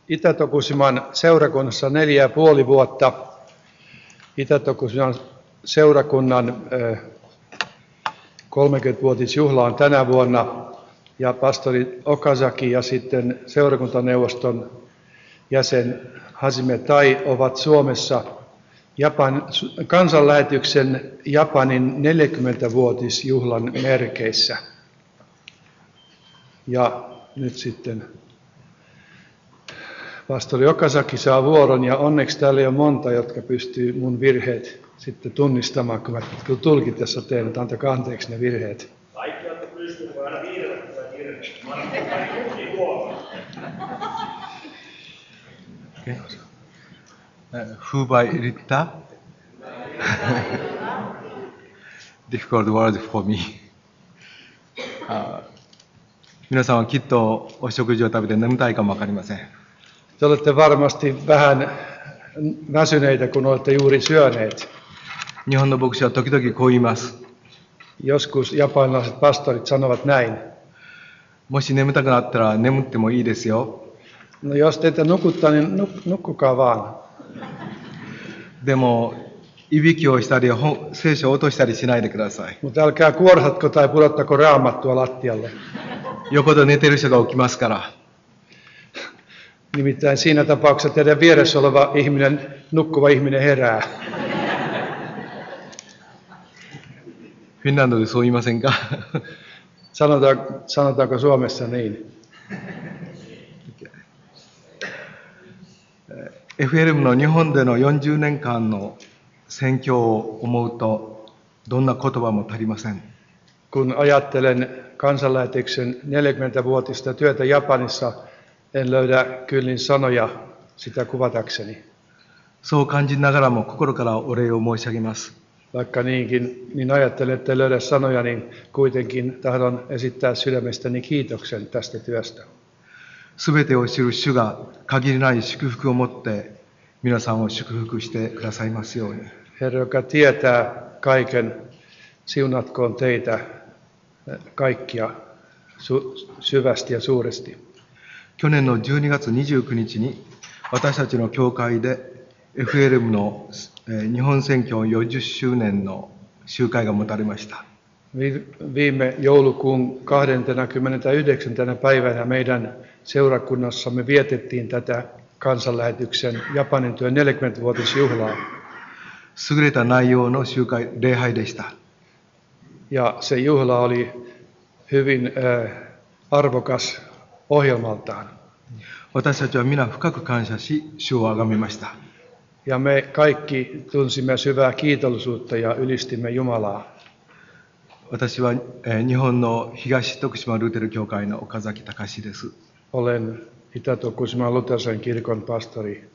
Itä-Tokusiman seurakunnassa 4,5 vuotta. Itä-Tokusiman seurakunnan 30-vuotisjuhla on tänä vuonna ja pastori Okazaki ja sitten seurakuntaneuvoston jäsen Hajime Tai ovat Suomessa kansanlähetyksen Japanin 40-vuotisjuhlan merkeissä. Ja nyt sitten pastori Okazaki saa vuoron ja onneksi täällä ei ole monta, jotka pystyy mun virheet sitten tunnistamaan, kun mä kyllä tulkit tässä teen, että antakaa anteeksi ne virheet. Kaikki olette pystyneet, kun aina virheet tulee virheet. Mä olen kaikki huomaa. Who by Rita? Difficult word for me. 皆さんはきっとお食事を食べて眠たいかもわかりません。 Te olette varmasti vähän väsyneitä, kun olette juuri syöneet. 日本の牧師は時々こう言います。 Joskus japanilaiset pastorit sanovat näin. もし眠たくなったら眠ってもいいですよ。 No jos teitä nukuttaa, niin nukkukaa vaan. でも、いびきをしたり、聖書を落としたりしないでください。 Mutta älkää kuorsatko tai pudottako raamattua lattialle. 横で寝てる人が起きますから。 Nimittäin siinä tapauksessa teidän vieressä oleva ihminen, nukkuva ihminen herää. フィンランドでそう言いませんか？ Sanotaanko Suomessa niin? FLM の日本での40年間の宣教を思うと、どんな言葉も足りません。 Kun ajattelen kansanlähetyksen 40-vuotista työtä Japanissa, en löydä kyllin sanoja sitä kuvatakseni. そう感じながらも心からお礼を申し上げます。 Vaikka niin ajattelen, että en löydä sanoja, niin kuitenkin tahdon esittää sydämestäni kiitoksen tästä työstä. すべてを知る主が限りない祝福を持って皆さんを祝福してくださいますように。 Herra, joka tietää kaiken, siunatkoon teitä kaikkia syvästi ja suuresti. 去年の12月29日に私たちの教会で FLM の日本宣教40周年の集会が持たれました。 Viime joulukuun 29. päivänä meidän seurakunnassamme vietettiin tätä kansanlähetyksen Japanin työn 40-vuotisjuhlaa. 優れた内容の集会、礼拝でした。 Ja se juhla oli hyvin arvokas ohjelmaltaan. 私たちは皆深く感謝し、主をあがめました。 Ja me kaikki tunsimme syvää kiitollisuutta ja ylistimme Jumalaa. 私は日本の東徳島ルーテル教会の岡崎隆です。 Olen Itä-Tokusiman Luterilaisen kirkon pastori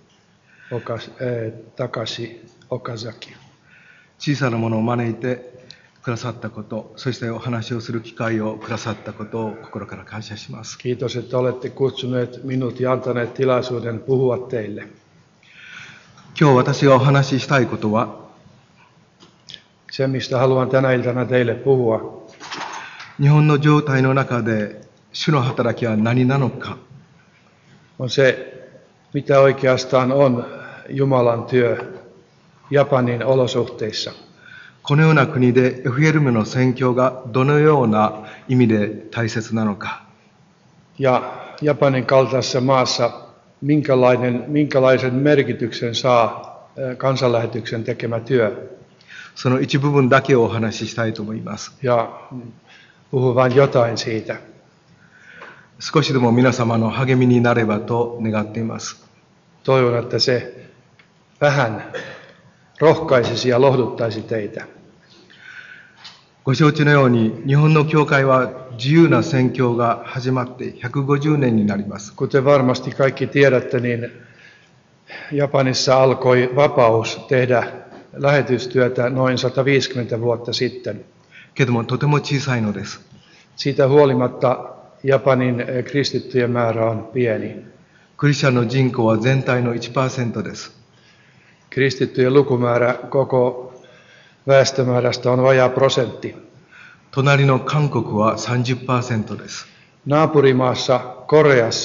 Takashi Okazaki. 小さなものを招いてくださったこと、そしてお話をする機会をくださったことを心から感謝します。 Kiitos, että olette kutsuneet minut ja antaneet tilaisuuden puhua teille. 今日私がお話ししたいことは、 Se, mistä haluan tänä iltana teille puhua, 日本の状態の中で主の働きは何なのか。 on se, mitä oikeastaan on Jumalan työ Japanin olosuhteissa. このような国で FLM の宣教がどのような意味で大切なのか。 Ja Japanin kaltaisessa maassa minkälaisen merkityksen saa kansanlähetyksen tekemä työ. その一部分だけをお話ししたいと思います。 Ja puhun vain jotain siitä. 少しでも皆様の励みになればと願っています。 Toivon, että se vähän rohkaisisi ja lohduttaisi teitä. ご承知のように、日本の教会は自由な宣教が始まって150年になります。 Kuten varmasti kaikki tiedätte, niin Japanissa alkoi vapaus tehdä lähetystyötä noin 150 vuotta sitten. けどもとても小さいのです。 Siitä huolimatta Japanin kristittyjen määrä on pieni. クリスチャンの人口は全体の 1% です。 Kristittyjen lukumäärä koko väestömäärästä on vajaa prosentti. 隣の韓国は 30% です。 Naapurimaassa Koreassa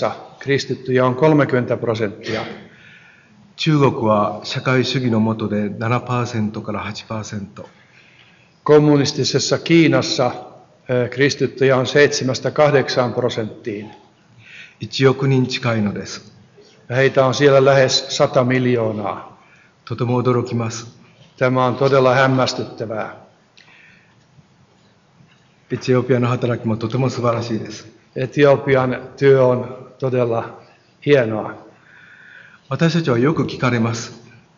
kristittyjä on 30%. 中国は社会主義の下で 7% から 8%。 Kommunistisessa Kiinassa kristittyjä on 7–8%. 1億人近いのです。 Ja heitä on siellä lähes 100 miljoonaa. とても驚きます。 Tämä on todella hämmästyttävää. エチオピアの働きもとても素晴らしいです。 Etiopian työ on todella hienoa. 私たちはよく聞かれます。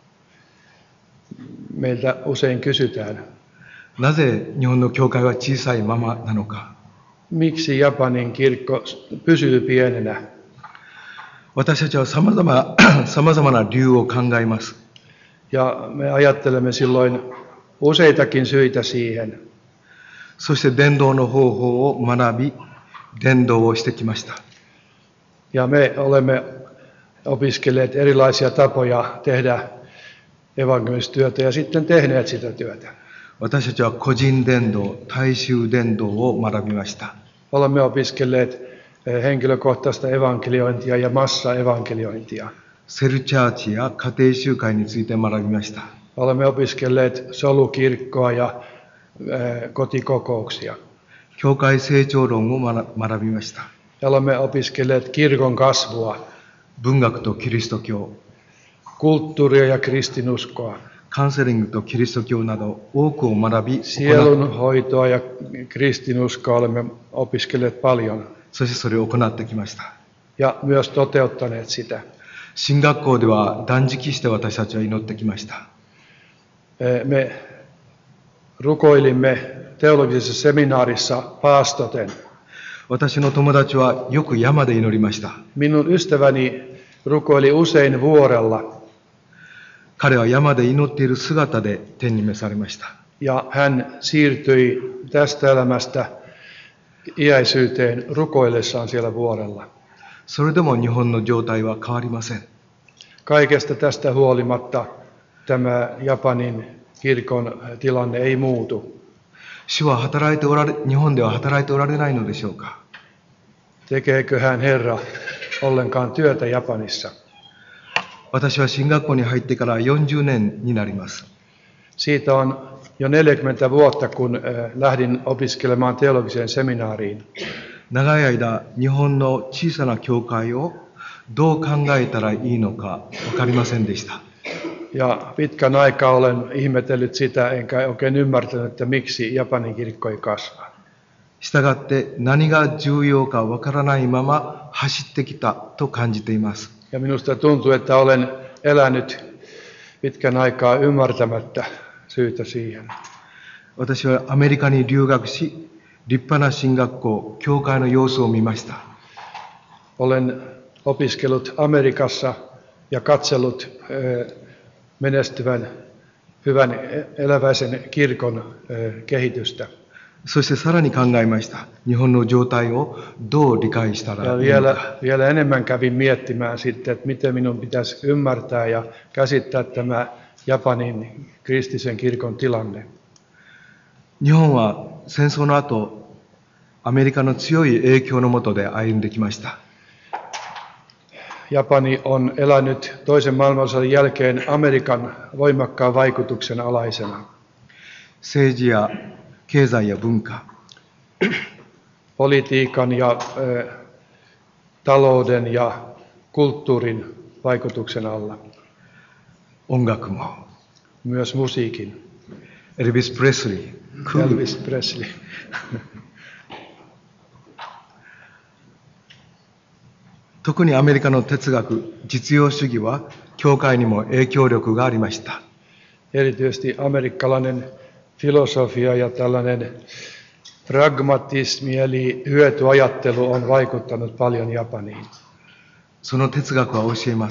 Meiltä usein kysytään, なぜ日本の教会は小さいままなのか。 miksi Japanin kirkko pysyy pienenä. 私たちはさまざまな理由を考えます。 Ja me ajattelemme silloin useitakin syitä siihen. そして伝道の方法を学び、伝道をしてきました。 Ja me olemme opiskelleet erilaisia tapoja tehdä evankeliumistyötä ja sitten tehneet sitä työtä. 私たちは個人伝道、大衆伝道を学びました。 Olemme opiskelleet henkilökohtaista evankeliointia ja massaevankeliointia. セルチャーチや家庭集会について学びました。 Olemme opiskelleet solukirkkoa ja kotikokouksia. 教会成長論を学びました。 Ja olemme opiskelleet kirkon kasvua, 文学とキリスト教、 kulttuuria ja kristinuskoa, カウンセリングとキリスト教など多くを学び、 sielunhoitoa ja kristinuskoa olemme opiskelleet paljon そしてそれを行ってきました。 ja myös toteuttaneet sitä. 進学校では断食して私たちは祈ってきました。 Me rukoilimme teologisessa seminaarissa paastoten. 私の友達はよく山で祈りました。 Minun ystäväni rukoili usein vuorella 彼は山で祈っている姿で天に召されました。 ja hän siirtyi tästä elämästä iäisyyteen rukoillessaan siellä vuorella. それでも日本の状態は変わりません。 Kaikesta tästä huolimatta tämä Japanin kirkon tilanne ei muutu. 主は日本では働いておられないのでしょうか。 Tekeeköhän Herra ollenkaan työtä Japanissa? 私は進学校に入ってから40年になります。 Siitä on jo 40 vuotta, kun lähdin opiskelemaan teologiseen seminaariin. 長い間、日本の小さな教会をどう考えたらいいのか分かりませんでした。 Ja pitkän aikaa olen ihmetellyt sitä, enkä oikein ymmärtänyt, että miksi Japanin kirkko ei kasva. したがって何が重要か分からないまま走ってきたと感じています。 Ja minusta tuntuu, että olen elänyt pitkän aikaa ymmärtämättä syytä siihen. 私はアメリカに留学し、立派な進学校、教会の様子を見ました。 Olen opiskellut Amerikassa ja katsellut menestyvän, hyvän, eläväisen kirkon kehitystä. そしてさらに考えました。日本の状態をどう理解したらいいのか。 Vielä enemmän kävin miettimään sitten, että miten minun pitäisi ymmärtää ja käsittää tämä Japanin kristillisen kirkon tilanne. 日本は戦争の後、アメリカの強い影響の下で歩んできました。 Japani on elänyt toisen maailmansodan jälkeen Amerikan voimakkaan vaikutuksen alaisena. 政治や経済や文化、 Politiikan ja talouden ja kulttuurin vaikutuksen alla. 音楽も、 Myös musiikin. エルビス・プレスリー、 Elvis Presley. 特にアメリカの哲学、実用主義は教会にも影響力がありました。 Erityisesti amerikkalainen filosofia ja tällainen pragmatismi eli hyötyajattelu on vaikuttanut paljon Japaniin. その哲学は教えます。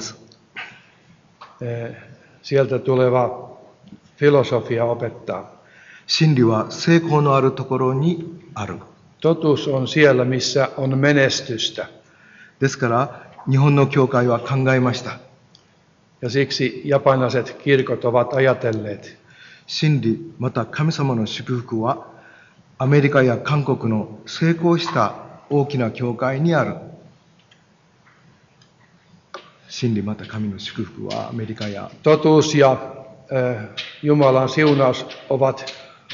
Sieltä tuleva filosofia opettaa. 真理は成功のあるところにある。 Totuus on siellä, missä on menestystä. ですから日本の教会は考えました。 Ja siksi japanilaiset kirkot ovat ajatelleet, 真理また神様の祝福はアメリカや韓国の成功した大きな教会にある。 真理また神の祝福はアメリカや Totuus ja Jumalan siunaus ovat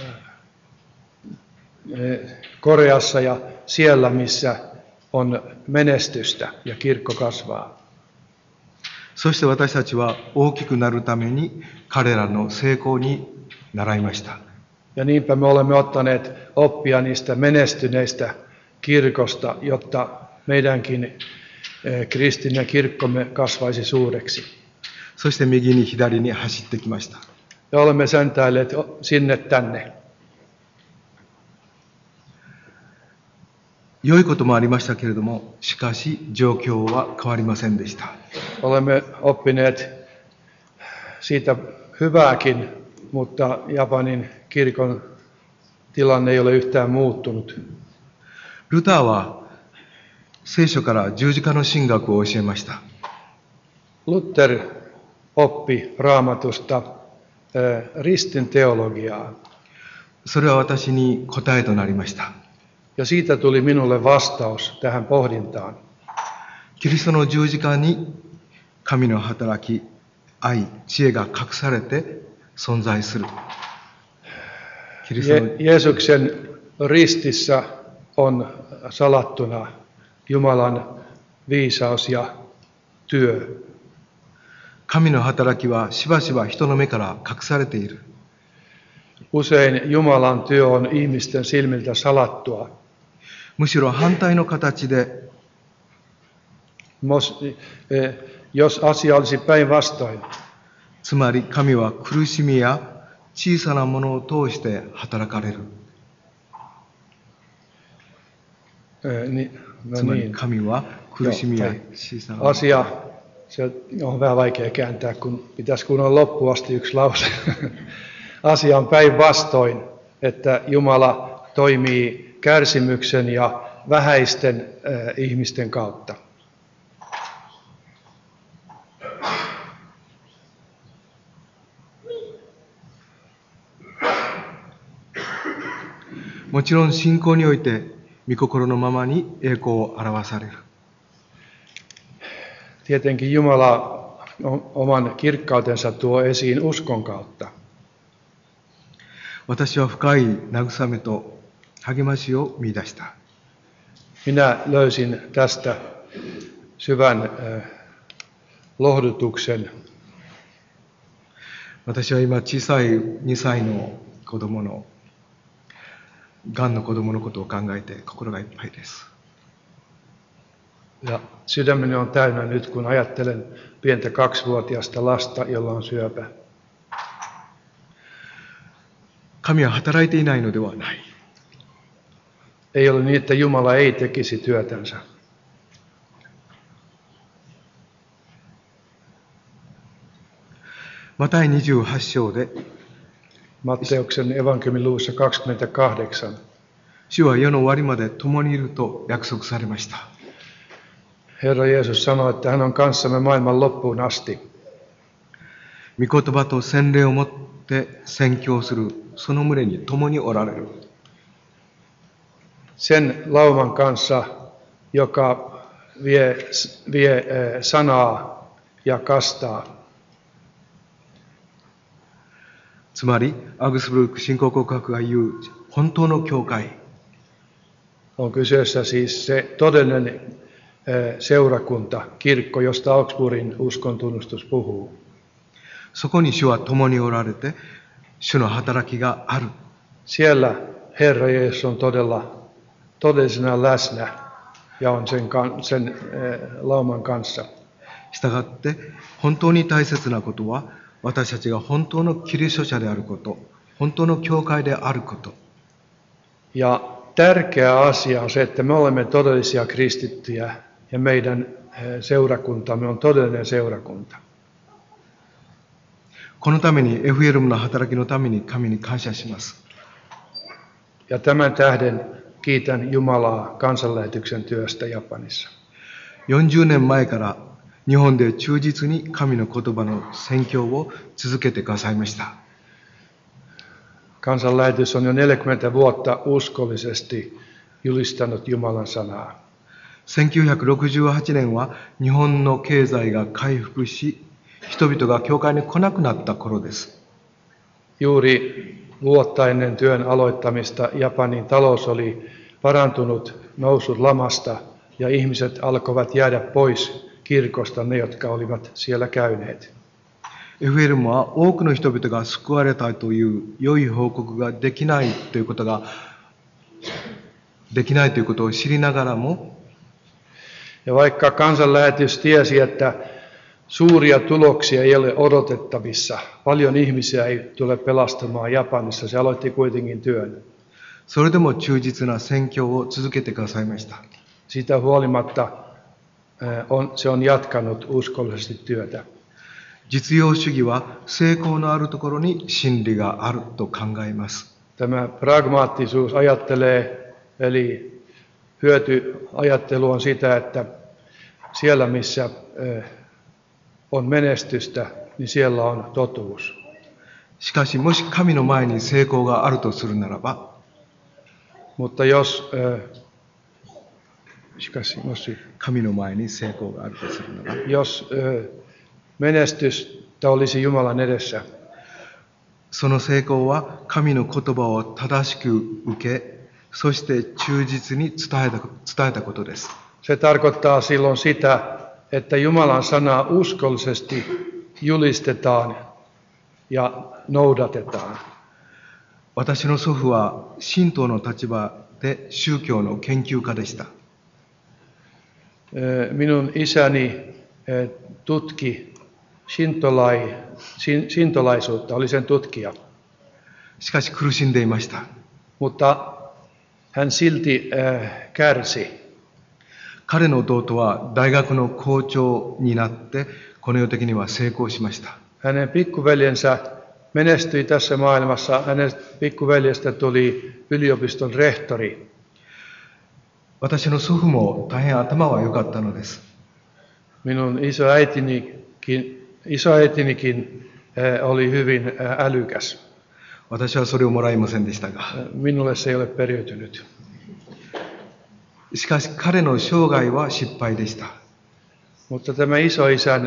Koreassa ja siellä, missä on menestystä ja kirkko kasvaa. そして私たちは大きくなるために彼らの成功に習いました。 Ja niinpä me olemme ottaneet oppia niistä menestyneistä kirkosta, jotta meidänkin kristillinen kirkkomme kasvaisi suureksi. そして右に左に走ってきました。 Ja olemme säntäilleet sinne tänne. 良いこともありましたけれども、しかし状況は変わりませんでした。 Olemme oppineet siitä hyvääkin, mutta Japanin kirkon tilanne ei ole yhtään muuttunut. ルターは聖書から十字架の神学を教えました。 Luther oppi Raamatusta ristin teologiaa. それは私に答えとなりました。 Ja siitä tuli minulle vastaus tähän pohdintaan. キリストの十字架に神の働き、愛、知恵が隠されて存在する。キリストの Jeesuksen ristissä on salattuna Jumalan viisaus ja työ. 神の働きはしばしば人の目から隠されている。 Usein Jumalan työ on ihmisten silmiltä salattua. むしろ反対の形で Jos asia olisi päinvastoin, つまり神は苦しみや小さなものを通して働かれる。 つまり神は苦しみや小さなもの。 asia, se on vähän vaikea kääntää, kun pitäisi kuunnella loppuun asti yksi lause. Asia on päinvastoin, että Jumala toimii kärsimyksen ja vähäisten ihmisten kautta. もちろん信仰において御心のままに栄光を表される。 Tietenkin Jumala oman kirkkautensa tuo esiin uskon kautta. 私は深い慰めと励ましを見出した。 Minä löysin tästä syvän lohdutuksen. 私は今小さい2歳の子供のがんの子供のことを考えて心がいっぱいです。 Ja sydämeni on täynnä nyt, kun ajattelen pientä 2-vuotiaista lasta, jolla on syöpä. 神は働いていないのではない。 Ei ole niin, että Jumala ei tekisi työtänsä. マタイ28章で Matteuksen evankeliumin luvussa 28. 主は世の終わりまで共にいると約束されました。 Herra Jeesus sanoi, että hän on kanssamme maailman loppuun asti. 御言葉と洗礼をもって宣教するその群れに共におられる。 Sen lauman kanssa, joka vie sanaa ja kastaa. つまりアグスブルク信仰告白が言う本当の教会。 On kyseessä siis se todellinen seurakunta, kirkko, josta Augsburgin uskontunnustus puhuu. そこに主は共におられて主の働きがある。 Siellä Herra Jeesus on todellisena läsnä ja on sen lauman kanssa. したがって本当に大切なことは私たちが本当のキリスト者であること、本当の教会であること。 Ja tärkeä asia on se, että me olemme todellisia kristittyjä ja meidän seurakuntamme on todellinen seurakunta. このために FLM の働きのために神に感謝します。 Ja tämän tähden kiitän Jumalaa kansanlähetyksen työstä Japanissa. 40年前から日本で忠実に神の言葉の宣教を続けてくださいました。 Kansanlähetys on jo 40 vuotta uskollisesti julistanut Jumalan sanaa. 1968年は日本の経済が回復し、人々が教会に来なくなった頃です。 Juuri vuotta ennen työn aloittamista Japanin talous oli parantunut noussut lamasta ja ihmiset alkoivat jäädä pois kirkosta, ne jotka olivat siellä käyneet. FLM は多くの人々が救われたという良い報告ができないということを知りながらも、 Ja vaikka kansanlähetys tiesi, että suuria tuloksia ei ole odotettavissa, paljon ihmisiä ei tule pelastamaan Japanissa, se aloitti kuitenkin työn. それでも忠実な宣教を続けてくださいました。 Siitä huolimatta se on jatkanut uskollisesti työtä. 実用主義は成功のあるところに真理があると考えます。 Tämä pragmaattisuus ajattelee, eli hyötyajattelu on sitä, että siellä missä on menestystä, niin siellä on totuus. しかし、もし神の前に成功があるとするならば、 Mutta jos 神の前に成功があるとするなら、 jos menestystä olisi Jumalan edessä, その成功は神の言葉を正しく受け、そして忠実に伝えたことです。 se tarkoittaa silloin sitä, että Jumalan sanaa uskollisesti julistetaan ja noudatetaan. 私の祖父は神道の立場で宗教の研究家でした。 Minun isäni tutki shintolaisuutta, oli sen tutkija. しかし苦しんでいました。 Mutta hän silti kärsi. 彼の弟は大学の校長になってこの世的には成功しました。 Hänen pikkuveljensä menestyi tässä maailmassa. Hänen pikkuveljestä tuli yliopiston rehtori. 私の祖父も大変頭は良かったのです。 Minun isoäitinikin oli hyvin älykäs. 私はそれをもらいませんでしたが。 Minulle se ei ole periytynyt. しかし彼の生涯は失敗でした。 Mutta tämä isoisän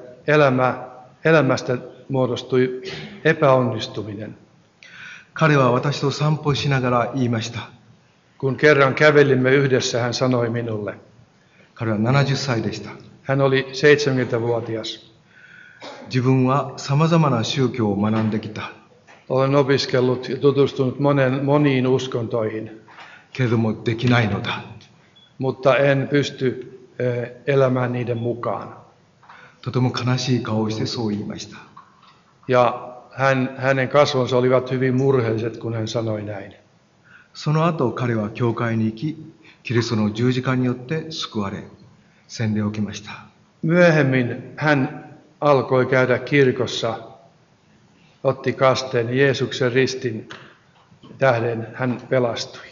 elämästä muodostui epäonnistuminen. 彼は私と散歩しながら言いました。 Kun kerran kävelimme yhdessä, hän sanoi minulle. 彼は70歳でした。 Hän oli 70-vuotias. 自分は様々な宗教を学んできた。 Olen opiskellut ja tutustunut moniin uskontoihin. けれどもできないのだ。 Mutta en pysty elämään niiden mukaan. とても悲しい顔をしてそう言いました。 Ja hänen kasvonsa olivat hyvin murheelliset, kun hän sanoi näin. その後彼は教会に行き、キリストの十字架によって救われ、洗礼を受けました。 Myöhemmin hän alkoi käydä kirkossa, otti kasteen ja Jeesuksen ristin tähden hän pelastui.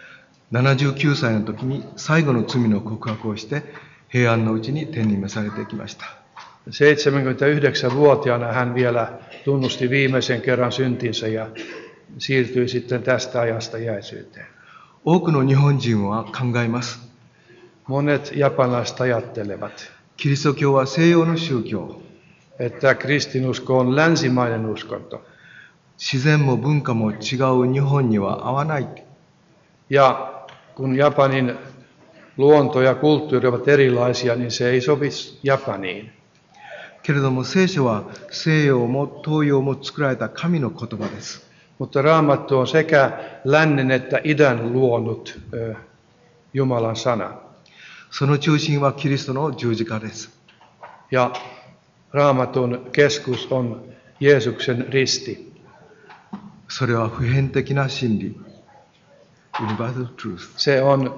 79歳の時に最後の罪の告白をして平安のうちに天に召されていきました。 79-vuotiaana hän vielä tunnusti viimeisen kerran syntinsä ja siirtyi sitten tästä ajasta jäisyyteen. 多くの日本人は考えます。 Monet japanilaiset ajattelevat, キリスト教は西洋の宗教。 että kristinusko on länsimainen uskonto. 自然も文化も違う日本には合わない。 Ja kun Japanin luonto ja kulttuuri ovat erilaisia, niin se ei sovi Japaniin. けれども聖書は西洋も東洋も作られた神の言葉です。 Mutta Raamattu on sekä lännen että idän luonut Jumalan sana. その中心はキリストの十字架です。 Ja Raamatun keskus on Jeesuksen risti. それは普遍的な真理。Universal truth. Se on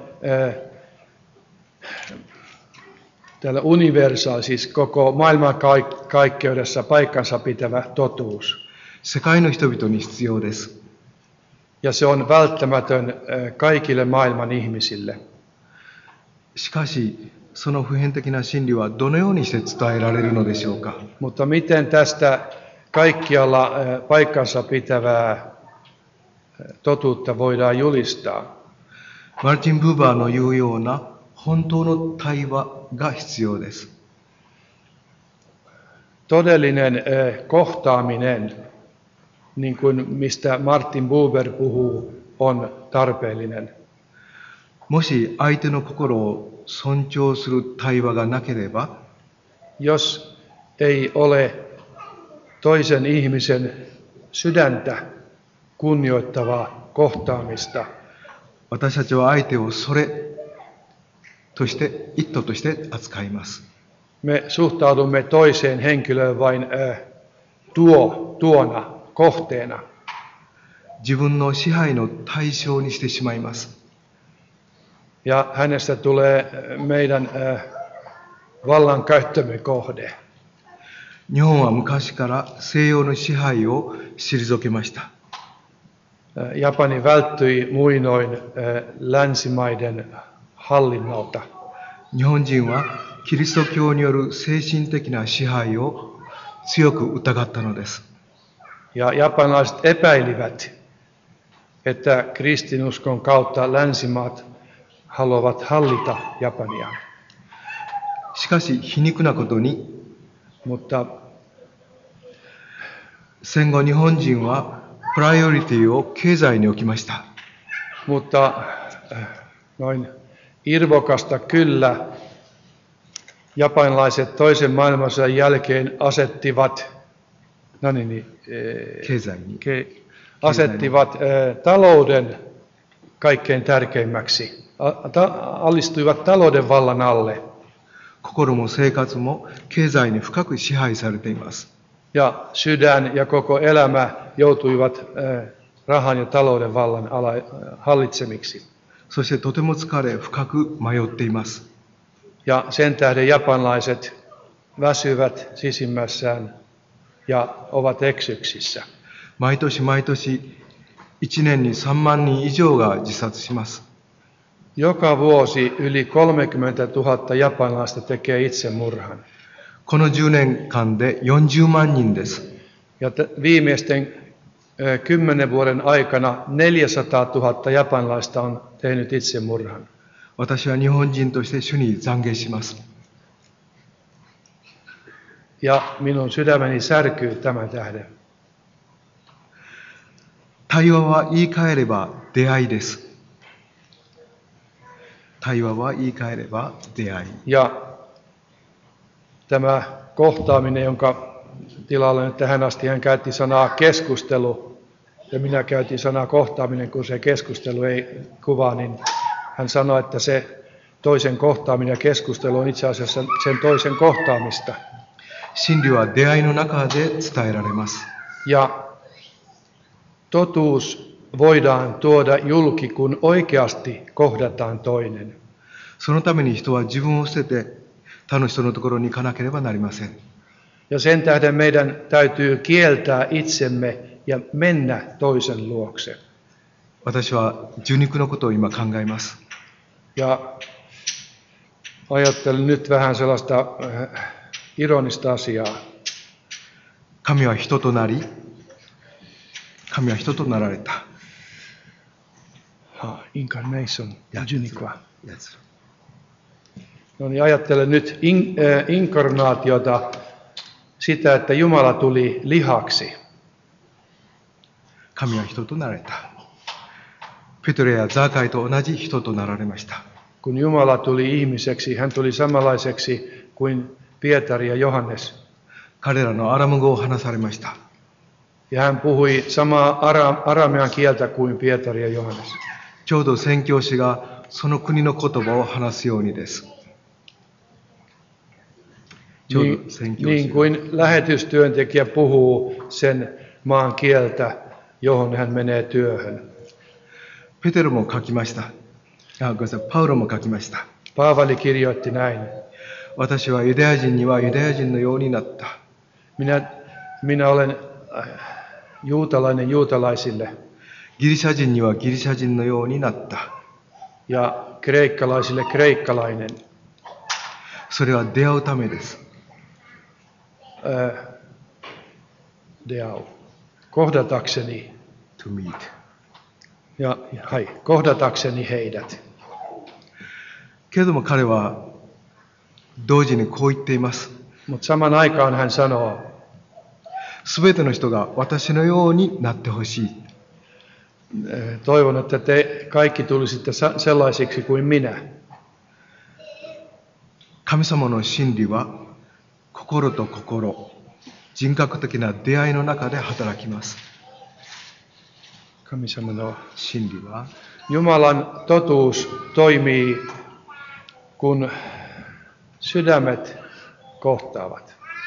täällä universaali, siis koko maailmankaikkeudessa paikkansa pitävä totuus. 世界の人々に必要です。 Ja se on välttämätön kaikille maailman ihmisille. しかし、その普遍的な真理はどのようにして伝えられるのでしょうか。 Mutta miten tästä kaikkialla paikkansa pitävää totuutta voidaan julistaa? マルチン・ブーバーの言うような本当の対話が必要です。 Todellinen kohtaaminen, niin kuin mistä Martin Buber puhuu, on tarpeellinen. もし相手の心を尊重する対話がなければ、 Jos ei ole toisen ihmisen sydäntä kunnioittavaa kohtaamista, 私たちは相手をそれとして、一途として扱います。 me suhtaudumme toiseen henkilöön vain tuona, kohteena. 自分の支配の対象にしてしまいます。 Ja hänestä tulee meidän vallankäyttömme kohde. 日本は昔から西洋の支配を退けました。 Japani välttyi muinoin länsimaiden hallinnolta. 日本人はキリスト教による精神的な支配を強く疑ったのです。 Ja japanilaiset epäilivät, että kristinuskon kautta länsimaat haluavat hallita Japania. しかし皮肉なことに、 Mutta 戦後日本人はプライオリティを経済に置きました。 noin irvokasta kyllä japanilaiset toisen maailmansodan jälkeen asettivat talouden kaikkein tärkeimmäksi. Alistuivat talouden vallan alle. 心も生活も経済に深く支配されています。 Ja sydän ja koko elämä joutuivat rahan ja talouden vallan hallitsemiksi. そしてとても疲れ、深く迷っています。 Ja sen tähden japanilaiset väsyvät sisimmässään ja ovat eksyksissä. 毎年毎年1年に3万人以上が自殺します。 Joka vuosi yli 30 000 japanilaista tekee itsemurhan. この10年間で40万人です。 Ja viimeisten 10 vuoden aikana 400 000 japanilaista on tehnyt itsemurhan. 私は日本人として主に懺悔します。 Ja minun sydämeni särkyy tämän tähden. 対話は言い換えれば出会いです。対話は言い換えれば出会い。 Ja tämä kohtaaminen, jonka tilalla nyt tähän asti hän käytti sanaa keskustelu, ja minä käytin sanaa kohtaaminen, kun se keskustelu ei kuvaa, niin hän sanoi, että se toisen kohtaaminen ja keskustelu on itse asiassa sen toisen kohtaamista. 真理は出会いの中で伝えられます。 Ja totuus voidaan tuoda julki, kun oikeasti kohdataan toinen. そのために人は自分を捨てて他の人のところに行かなければなりません。 Ja sen tähden meidän täytyy kieltää itsemme ja mennä toisen luokse. 私は受肉のことを今考えます。 Ja ajattelen nyt vähän sellaista ironista asiaa. 神は人となり、神は人となられた。 Incarnation, Junikwa. やつ。 No niin, ajattelen nyt inkarnaatiota, sitä, että Jumala tuli lihaksi. 神は人となられた。ペトロやザーカイと同じ人となられました。 Kun Jumala tuli ihmiseksi, hän tuli samanlaiseksi kuin Pietari ja Johannes. 彼らのアラム語を話されました。 Ja hän puhui samaa aramean kieltä kuin Pietari ja Johannes. ちょうど宣教師がその国の言葉を話すようにです。 Niin kuin lähetystyöntekijä puhuu sen maan kieltä, johon hän menee työhön. ペテロも書きました。ごめんなさい、パウロも書きました。 Paavali kirjoitti näin. 私はユダヤ人にはユダヤ人のようになった。 Minä olen juutalainen juutalaisille ギリシャ人にはギリシャ人のようになった。 ja kreikkalaisille kreikkalainen. それは出会うためです。 Kohdatakseni. To meet. Ja kohdatakseni heidät. けれども彼は同時にこう言っています。 Mutta saman aikaan hän sanoo, すべての人が私のようになってほしい。 toivon, että te kaikki tulisitte sellaisiksi kuin minä. 神様の真理は心と心、人格的な出会いの中で働きます。 Kami sanoo, 真理は Jumalan totuus toimii, kun sydämet kohtaavat.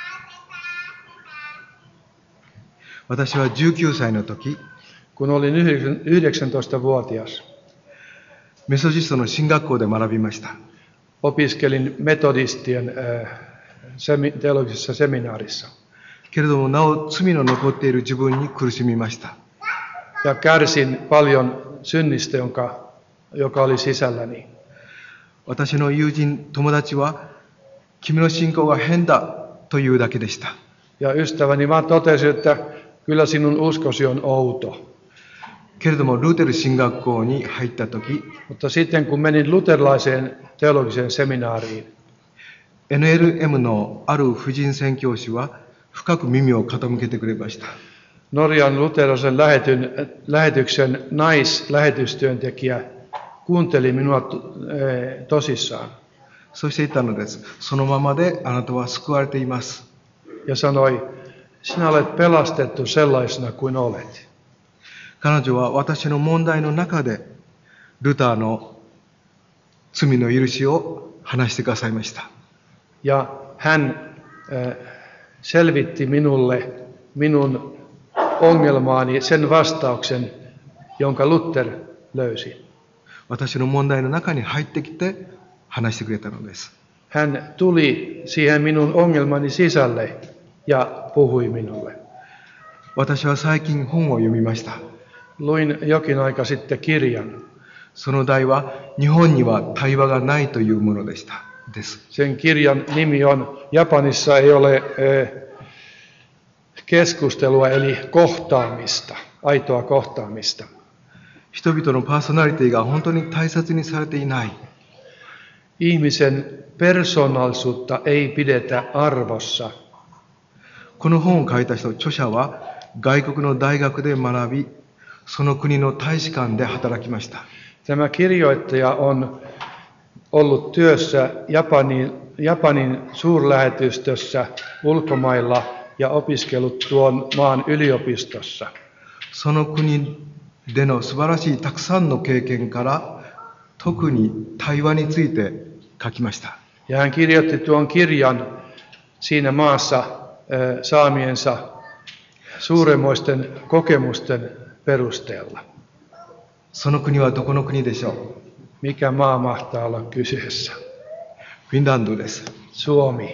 私は19歳の時、 Kun olin 19-vuotias, メソジストの進学校で学びました。 opiskelin metodistien teologisessa seminaarissa けれどもなお罪の残っている自分に苦しみました。 ja kärsin paljon synnistä, joka oli sisälläni. 私の友人、友達は君の信仰が変だというだけでした。 Ja ystäväni vaan totesi, että kyllä sinun uskosi on outo. けれどもルーテル進学校に入った時、 Mutta sitten kun menin luterilaiseen teologiseen seminaariin, NLM のある婦人宣教師は深く耳を傾けてくれました。 Norjan luterilaisen lähetyksen naislähetystyöntekijä kuunteli minua tosissaan そして言ったのです。そのままであなたは救われています。 ja sanoi, sinä olet pelastettu sellaisena kuin olet. 彼女は私の問題の中でルターの罪の許しを話してくださいました。 Ja hän selvitti minulle minun ongelmaani sen vastauksen, jonka Luther löysi. 私の問題の中に入ってきて話してくれたのです。 Hän tuli siihen minun ongelmani sisälle ja puhui minulle. 私は最近本を読みました。 Luin jokin aika sitten kirjan. その題は日本には対話がないというものでした。です。 Sen kirjan nimi on, Japanissa ei ole keskustelua eli kohtaamista, aitoa kohtaamista. 人々のパーソナリティが本当に大切にされていない。 Ihmisen persoonallisuutta ei pidetä arvossa. この本を書いた人、著者は外国の大学で学び、その国の大使館で働きました。 Tämä kirjoittaja on ollut työssä Japanin suurlähetystössä ulkomailla ja opiskellut tuon maan yliopistossa. その国での素晴らしいたくさんの経験から、特に対話について書きました。 Ja hän kirjoitti tuon kirjan siinä maassa saamiensa suuremmoisten kokemusten perusteella. その国はどこの国でしょう？ Mikä maa mahtaa olla kyseessä? フィンランドです。 Suomi.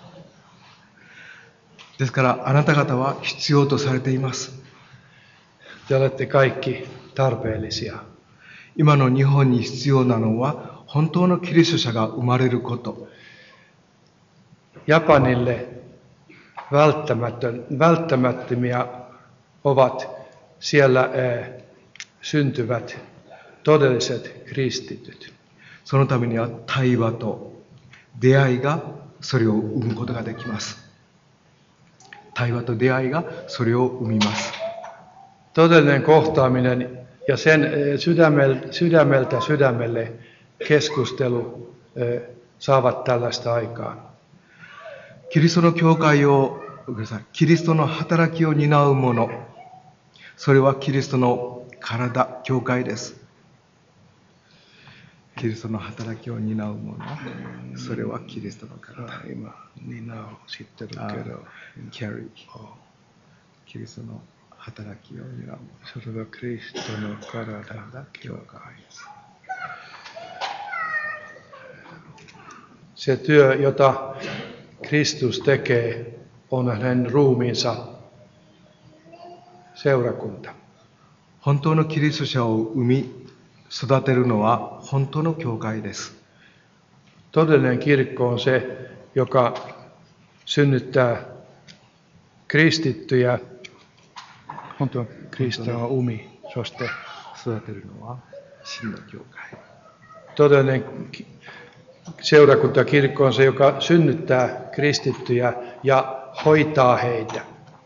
ですからあなた方は必要とされています。 Te olette kaikki tarpeellisia. 今の日本に必要なのは本当のキリスト者が生まれること。 Japanille välttämättömiä ovat siellä syntyvät todelliset kristityt. そのためには対話と出会いがそれを生むことができます。対話と出会いがそれを生みます。 Todellinen kohtaaminen ja sen sydämeltä sydämelle keskustelu saavat tällaista aikaan. キリストの教会を、キリストの働きを担うもの、それはキリストの体、教会です。キリストの働きを担うもの、それはキリストの体。 今、担う、知ってるけど。 carry。キリストの働きを担うもの。 それはキリストの体、教会。Se työ, jota Kristus tekee, on hänen ruumiinsa seurakunta. 本当のキリスト者を生み育てるのは本当の教会です。 Todellinen kirkko on se, joka synnyttää kristittyjä. Honto Kristo on umi, soste. 育てるのは真の教会。 Todellinen seurakuntakirkko on se, joka synnyttää kristittyjä ja hoitaa heitä.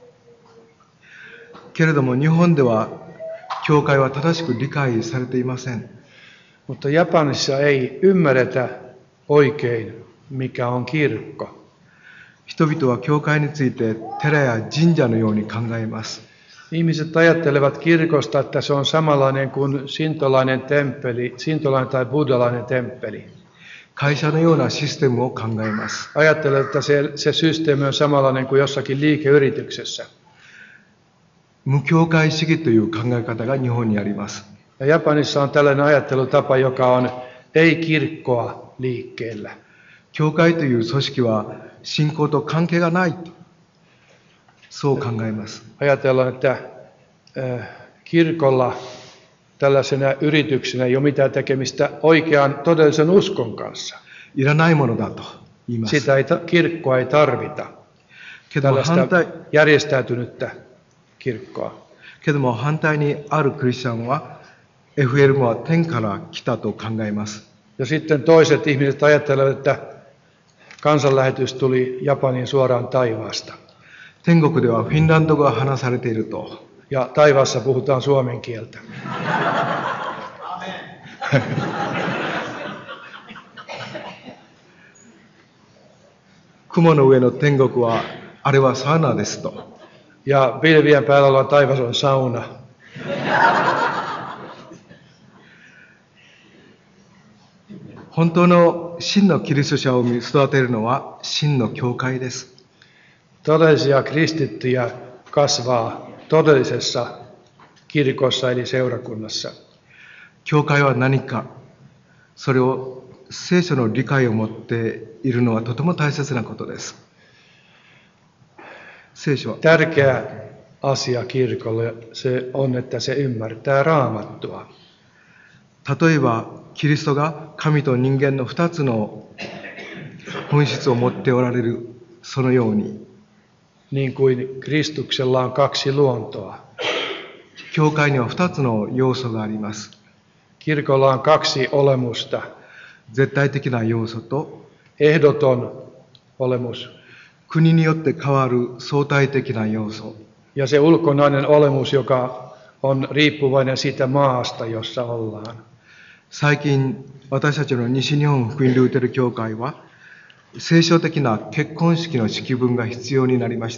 けれども日本では教会は正しく理解されていません。 Mutta Japanissa ei ymmärretä oikein, mikä on kirkko. 人々は教会について寺や神社のように考えます。 Ihmiset ajattelevat kirkosta, että se on samanlainen kuin sintolainen tai buddhalainen temppeli. 会社のようなシステムを考えます。 Ajattelevat, että se systeemi on samanlainen kuin jossakin liikeyrityksessä. 無教会主義という考え方が日本にあります。 Ja Japanissa on tällainen ajattelutapa, joka on ei kirkkoa liikkeellä. 教会という組織は信仰と関係がないと、そう考えます。 Ajatellaan, että kirkolla tällaisena yrityksenä ei ole mitään tekemistä oikean todellisen uskon kanssa. いらないものだと言います。 Kirkkoa ei tarvita. けども Tällaista järjestäytynyttä kirkkoa. けども反対にあるクリスチャンは FLM は天から来たと考えます。 Ja sitten toiset ihmiset ajattelevat, että kansanlähetys tuli Japaniin suoraan taivaasta. 天国ではフィンランド語が話されていると。 Ja taivaassa puhutaan suomen kieltä. 雲の上の天国はあれはサウナですと。 Ja pilvien päällä oleva taivas on sauna. 本当の真のキリスト者を育てるのは真の教会です。 Todellisia kristittyjä kasvaa todellisessa kirkossa eli seurakunnassa. 教会は何か、それを聖書の理解を持っているのはとても大切なことです。聖書は Tärkeä asia kirkolle se on, että se ymmärtää Raamattua. 例えばキリストが神と人間の2つの本質を持っておられるそのように、 Niin kuin Kristuksella on kaksi luontoa. 教会には2つの要素があります。 Kirkolla on kaksi olemusta. 絶対的な要素と Ehdoton olemus 国によって変わる相対的な要素。 ja se ulkonainen olemus, joka on riippuvainen siitä maasta, jossa ollaan. 最近私たちの西日本福音ルーテル教会は聖書的な結婚式の式文が必要になりました。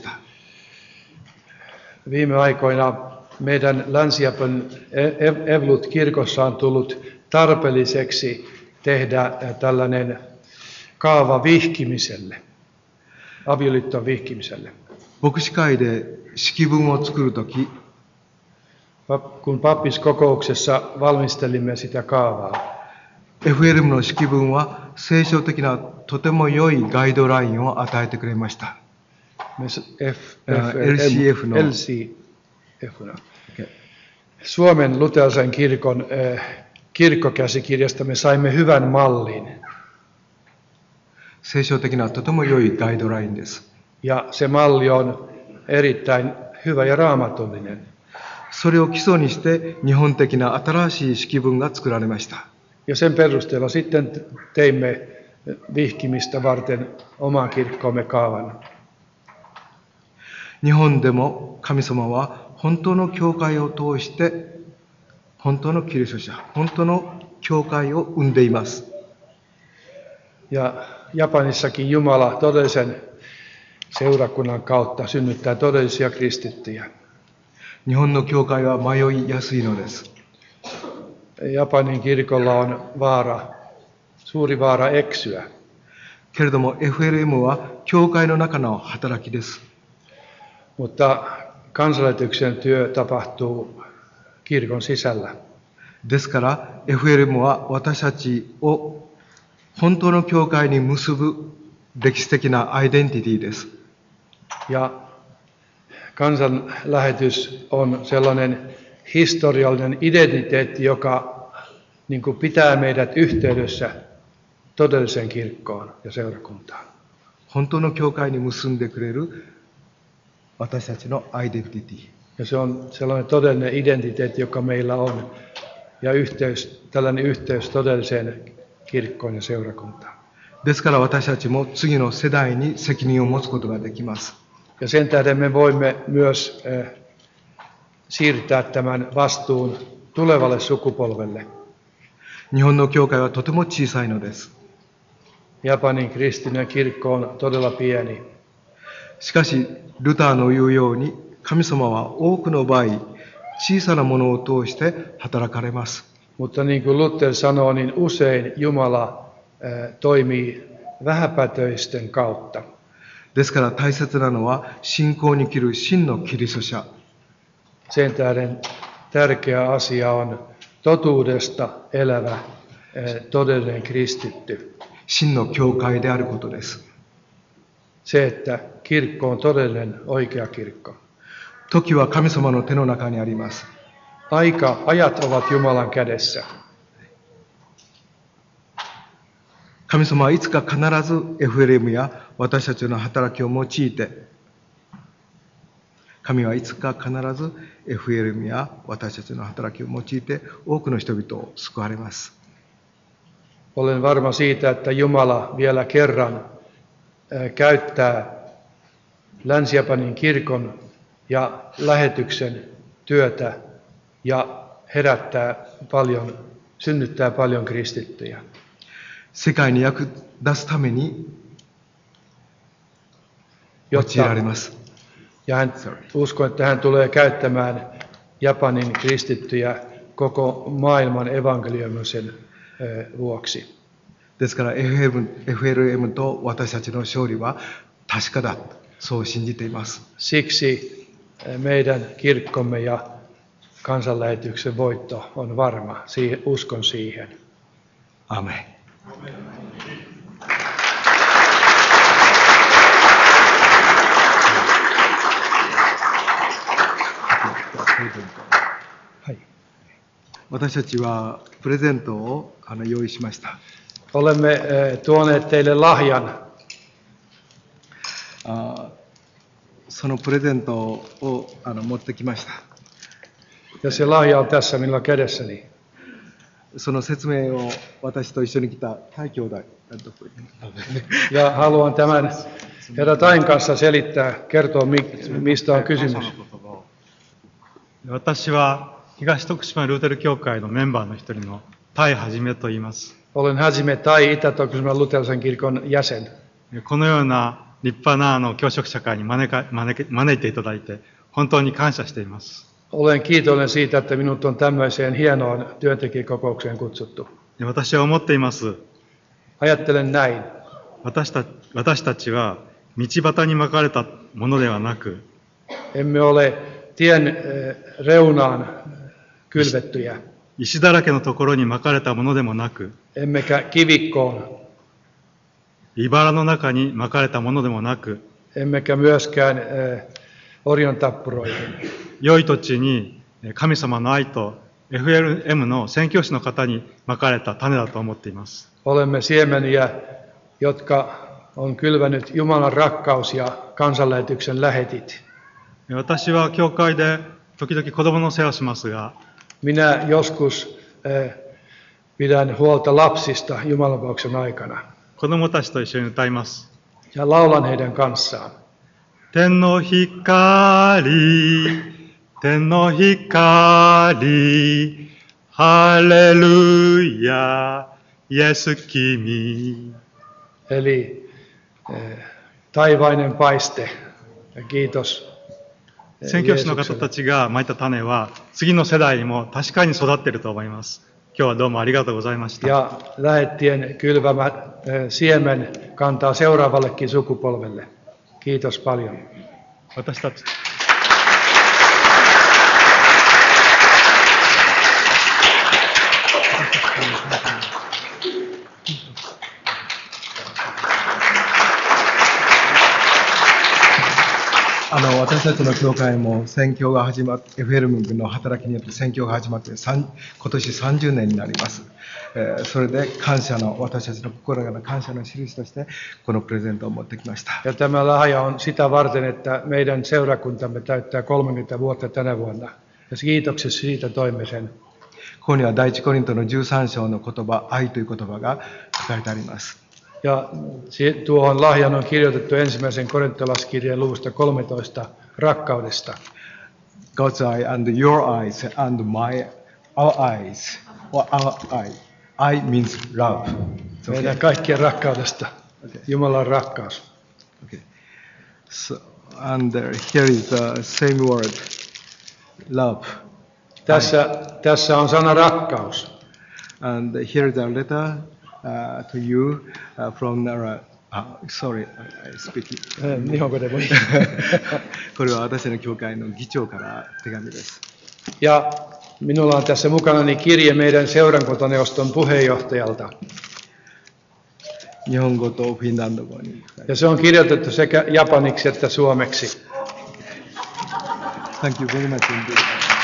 Viime aikoina meidän Länsi-Japan Evlut-kirkossa on tullut tarpeelliseksi tehdä tällainen kaava vihkimiselle, avioliiton vihkimiselle. 牧師会で式文を作るとき、 Kun pappiskokouksessa valmistelimme sitä kaavaa, FLM の式文は聖書的なとても良いガイドラインを与えてくれました。 LCF の Suomen luterilaisen kirkon kirkkokäsikirjasta me saimme hyvän mallin. 聖書的なとても良いガイドラインです。 Ja se malli on erittäin hyvä ja raamatullinen. それを基礎にして日本的な新しい式文が作られました。 Ja sen perusteella sitten teimme vihkimistä varten omaan kirkkoomme kaavan. 日本でも神様は本当の教会を通して本当のキリスト者、本当の教会を生んでいます。 Ja Japanissakin Jumala todellisen seurakunnan kautta synnyttää todellisia kristittyjä. 日本の教会は迷いやすいのです。 Japanin kirkolla on suuri vaara eksyä. けれども FLM は教会の中の働きです。 Mutta kansanlähetyksen työ tapahtuu kirkon sisällä. ですから FLM は私たちを本当の教会に結ぶ歴史的なアイデンティティです。 Ja kansanlähetys on sellainen historiallinen identiteetti, joka niin kuin pitää meidät yhteydessä todelliseen kirkkoon ja seurakuntaan. 本当の教会に結んでくれる私たちのアイデンティティ。 Ja se on sellainen todellinen identiteetti, joka meillä on, ja tällainen yhteys todelliseen kirkkoon ja seurakuntaan. ですから私たちも次の世代に責任を持つことができます。 Ja sen tähden me voimme myös siirtää tämän vastuun tulevalle sukupolvelle. 日本の教会はとても小さいのです。 Japanin kristillinen kirkko on todella pieni. しかし、ルターの言うように、神様は多くの場合、小さなものを通して働かれます。 Mutta niin kuin Luther sanoo, niin usein Jumala toimii vähäpätöisten kautta. ですから大切なのは、信仰に生きる真のキリスト者。 Sen tähden tärkeä asia on totuudesta elävä todellinen kristitty. 真の教会であることです。 Se, että kirkko on todellinen oikea kirkko. 時は神様の手の中にあります。 Ajat ovat Jumalan kädessä. 神様はいつか必ずエフレムや私たちの働きを用いて、神はいつか必ずエフレムや私たちの働きを用いて多くの人々を救われます。 Olen varma siitä, että Jumala vielä kerran käyttää Länsi-Japanin kirkon ja lähetyksen työtä ja synnyttää paljon kristittyjä. 世界に役立つために用いられます。 Ja uskon, että hän tulee käyttämään Japanin kristittyjä koko maailman evankeliumisen vuoksi. ですから FLM と私たちの勝利は確かだ、そう信じています。 Siksi meidän kirkkomme ja kansanlähetyksen voitto on varma. Uskon siihen. Amen. Hai. 私たちはプレゼントを用意しました。 Olemme tuoneet teille lahjan. そのプレゼントを持ってきました。 Ja se lahja on tässä minulla kädessäni. その説明を私と一緒に来たタイ兄弟。 Ja haluan tämän herra Tain kanssa kertoa mistä on kysymys. 私は東徳島ルーテル教会のメンバーの一人のタイはじめと言います。 Olen Hajime Tai Itä-Tokushima luterilaisen kirkon jäsen. このような立派な教職者会に招いていただいて本当に感謝しています。 Olen kiitollinen siitä, että minut on tämmöiseen hienoon työntekijäkokoukseen kutsuttu. 私は思っています。 Ajattelen näin. 私たちは道端にまかれたものではなく、 Emme ole tien reunaan kylvettyjä. 石だらけのところにまかれたものでもなく、 Emmekä kivikkoon. 茨の中にまかれたものでもなく、 Emmekä myöskään orjantappuroihin. 良い土地に神様の愛と FLM の宣教師の方にまかれた種だと思っています。 Olemme siemeniä, jotka on kylvänyt Jumalan rakkaus ja kansanlähetyksen lähetit. 私は教会で時々子供の世話をしますが、 Minä joskus pidän huolta lapsista Jumalanpalveluksen aikana. 子供たちと一緒に歌います。 Ja laulan heidän kanssaan. 天の光、天の光、ハレルヤ、イエス君。 Eli taivainen paiste. Ja kiitos. 宣教師の方たちがまいた種は次の世代にも確かに育っていると思います。今日はどうもありがとうございました。 Ja lähettien kylvämä siemen kantaa seuraavallekin sukupolvelle. Kiitos paljon. 私たち私たちの教会も宣教が始まって、FLM の働きによって宣教が始まって今年30年になります。それで私たちの心からの感謝の印としてこのプレゼントを持ってきました。 Ja tämä lahja on sitä varten, että meidän seurakuntamme täyttää 30 vuotta tänä vuonna. Ja kiitoksessa siitä toimme sen. ここには第一コリントの13章の言葉、愛という言葉が書かれてあります。 Ja tuohon lahjan on kirjoitettu ensimmäisen korintolaskirjeen luvusta 13 rakkaudesta. God's eye and your eyes and our eyes. Or our eye. Eye means love. It's okay. Meidän kaikkien rakkaudesta. Okay. Jumalan rakkaus. Okay. So, and here is the same word, love. Tässä on sana rakkaus. And here is a letter to you from sorry, I speak. 日本語でもいい。 これは私の教会の議長から手紙です。 Ja minulla on tässä mukanani kirje meidän seurankuntaneuvoston puheenjohtajalta. 日本語とフィンランド語に。 Ja se on kirjoitettu sekä japaniksi että suomeksi. Thank you very much indeed.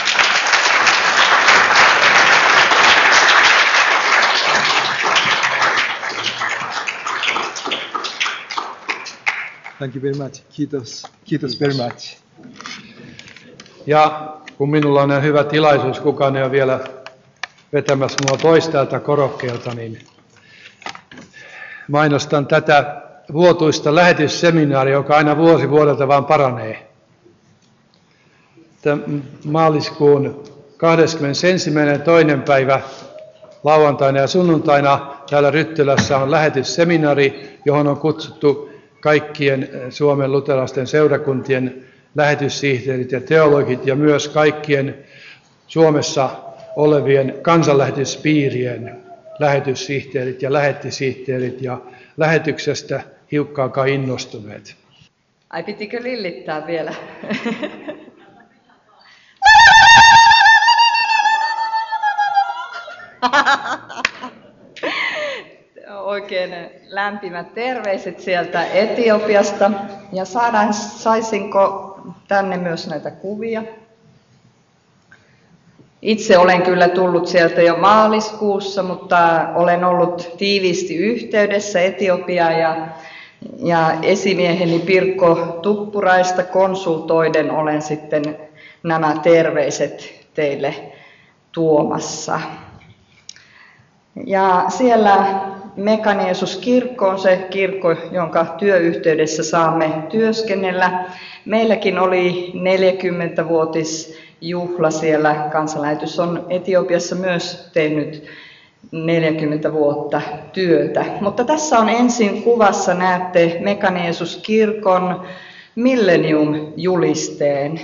Thank you very much. Kiitos very much. Ja kun minulla on näin hyvä tilaisuus, kukaan ei ole vielä vetämässä minua pois täältä korokkeelta, niin mainostan tätä vuotuista lähetysseminaaria, joka aina vuosi vuodelta vaan paranee. Maaliskuun 21. ja 2. päivä lauantaina ja sunnuntaina täällä Ryttylässä on lähetysseminaari, johon on kutsuttu kaikkien Suomen luterilaisten seurakuntien lähetyssihteerit ja teologit ja myös kaikkien Suomessa olevien kansanlähetyspiirien lähetyssihteerit ja lähettisihteerit ja lähetyksestä hiukkaakaan innostuneet. Ai pitikö lillittää vielä? Oikein lämpimät terveiset sieltä Etiopiasta. Ja saisinko tänne myös näitä kuvia? Itse olen kyllä tullut sieltä jo maaliskuussa, mutta olen ollut tiiviisti yhteydessä Etiopiaan ja esimieheni Pirkko Tuppuraista konsultoiden olen sitten nämä terveiset teille tuomassa. Ja siellä Mekaniesus-kirkko on se kirkko, jonka työyhteydessä saamme työskennellä. Meilläkin oli 40-vuotisjuhla siellä. Kansanlähetys on Etiopiassa myös tehnyt 40 vuotta työtä. Mutta tässä on ensin kuvassa, näette Mekaniesus-kirkon Millennium-julisteen.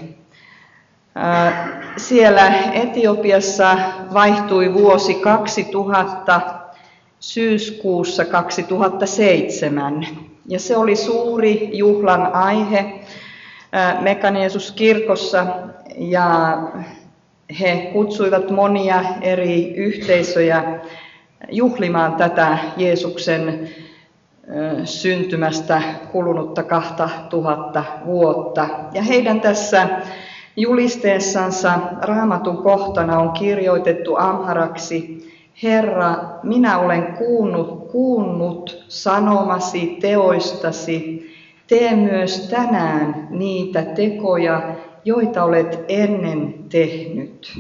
Siellä Etiopiassa vaihtui vuosi 2000 syyskuussa 2007 ja se oli suuri juhlan aihe Mekaniesus-kirkossa ja he kutsuivat monia eri yhteisöjä juhlimaan tätä Jeesuksen syntymästä kulunutta 2000 vuotta. Ja heidän tässä julisteessansa Raamatun kohtana on kirjoitettu amharaksi: Herra, minä olen kuunnut sanomasi teoistasi, tee myös tänään niitä tekoja, joita olet ennen tehnyt.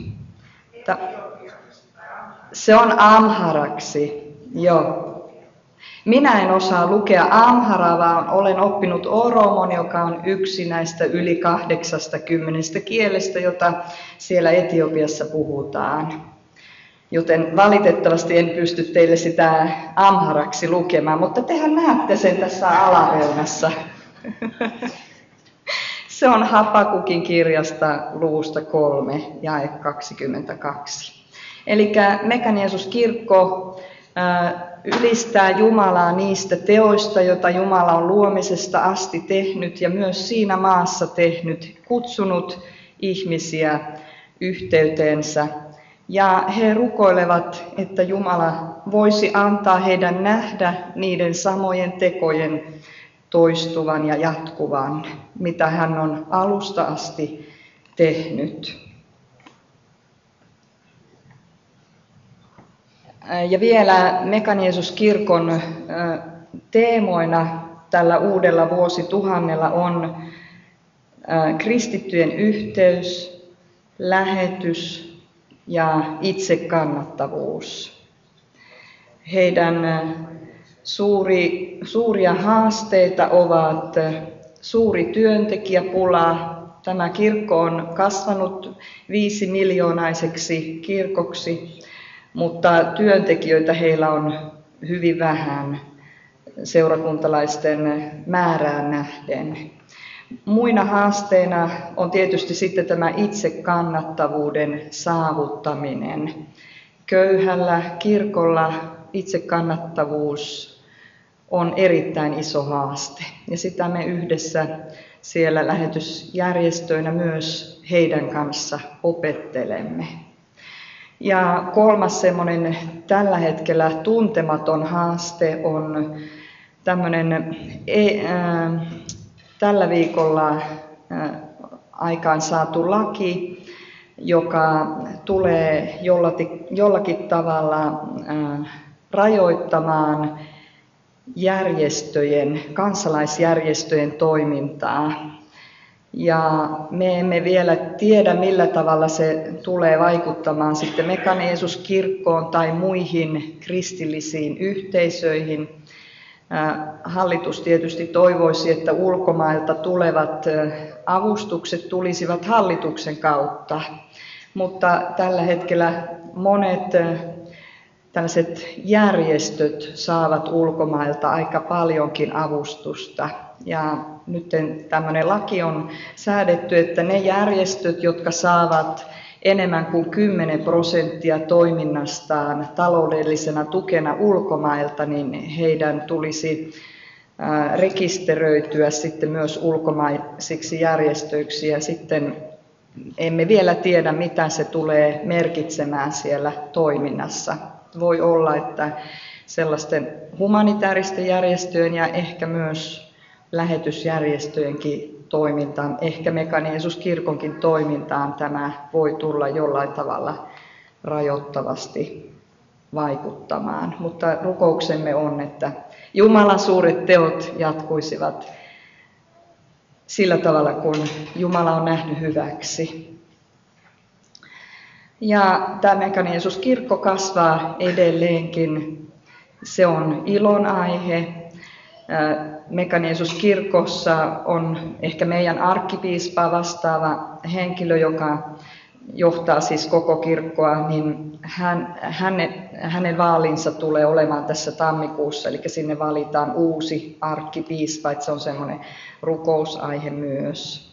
Se on amharaksi, joo. Minä en osaa lukea amharaa, vaan olen oppinut oromon, joka on yksi näistä yli 80 kielestä, jota siellä Etiopiassa puhutaan. Joten valitettavasti en pysty teille sitä amharaksi lukemaan, mutta tehän näette sen tässä alareunassa. Se on Habakukin kirjasta luvusta 3, jae 22. Eli Mekaniesus-kirkko ylistää Jumalaa niistä teoista, joita Jumala on luomisesta asti tehnyt ja myös siinä maassa tehnyt, kutsunut ihmisiä yhteyteensä. Ja he rukoilevat, että Jumala voisi antaa heidän nähdä niiden samojen tekojen toistuvan ja jatkuvan, mitä hän on alusta asti tehnyt. Ja vielä Mekaniesus-kirkon teemoina tällä uudella vuosituhannella on kristittyjen yhteys, lähetys ja itsekannattavuus. Heidän Suuria haasteita ovat suuri työntekijäpula. Tämä kirkko on kasvanut 5-miljoonaiseksi kirkoksi, mutta työntekijöitä heillä on hyvin vähän seurakuntalaisten määrään nähden. Muina haasteina on tietysti sitten tämä itsekannattavuuden saavuttaminen. Köyhällä kirkolla itsekannattavuus on erittäin iso haaste, ja sitä me yhdessä siellä lähetysjärjestöinä myös heidän kanssa opettelemme. Ja kolmas semmoinen tällä hetkellä tuntematon haaste on tämmöinen tällä viikolla aikaan saatu laki, joka tulee jollakin tavalla rajoittamaan kansalaisjärjestöjen toimintaa. Ja me emme vielä tiedä, millä tavalla se tulee vaikuttamaan sitten Mekane Jeesus-kirkkoon tai muihin kristillisiin yhteisöihin. Hallitus tietysti toivoisi, että ulkomailta tulevat avustukset tulisivat hallituksen kautta, mutta tällä hetkellä monet tällaiset järjestöt saavat ulkomailta aika paljonkin avustusta. Ja nyt tämmöinen laki on säädetty, että ne järjestöt, jotka saavat enemmän kuin 10% toiminnastaan taloudellisena tukena ulkomailta, niin heidän tulisi rekisteröityä sitten myös ulkomaisiksi järjestöiksi, ja sitten emme vielä tiedä, mitä se tulee merkitsemään siellä toiminnassa. Voi olla, että sellaisten humanitaaristen järjestöjen ja ehkä myös lähetysjärjestöjenkin toimintaan, ehkä Mekane Jeesus-kirkonkin toimintaan tämä voi tulla jollain tavalla rajoittavasti vaikuttamaan. Mutta rukouksemme on, että Jumalan suuret teot jatkuisivat sillä tavalla, kun Jumala on nähnyt hyväksi. Ja tämä Mekane Jeesus-kirkko kasvaa edelleenkin. Se on ilon aihe. Mekane Jeesus-kirkossa on ehkä meidän arkkipiispaa vastaava henkilö, joka johtaa siis koko kirkkoa, niin hänen vaalinsa tulee olemaan tässä tammikuussa, eli sinne valitaan uusi arkkipiispa, että se on semmoinen rukousaihe myös.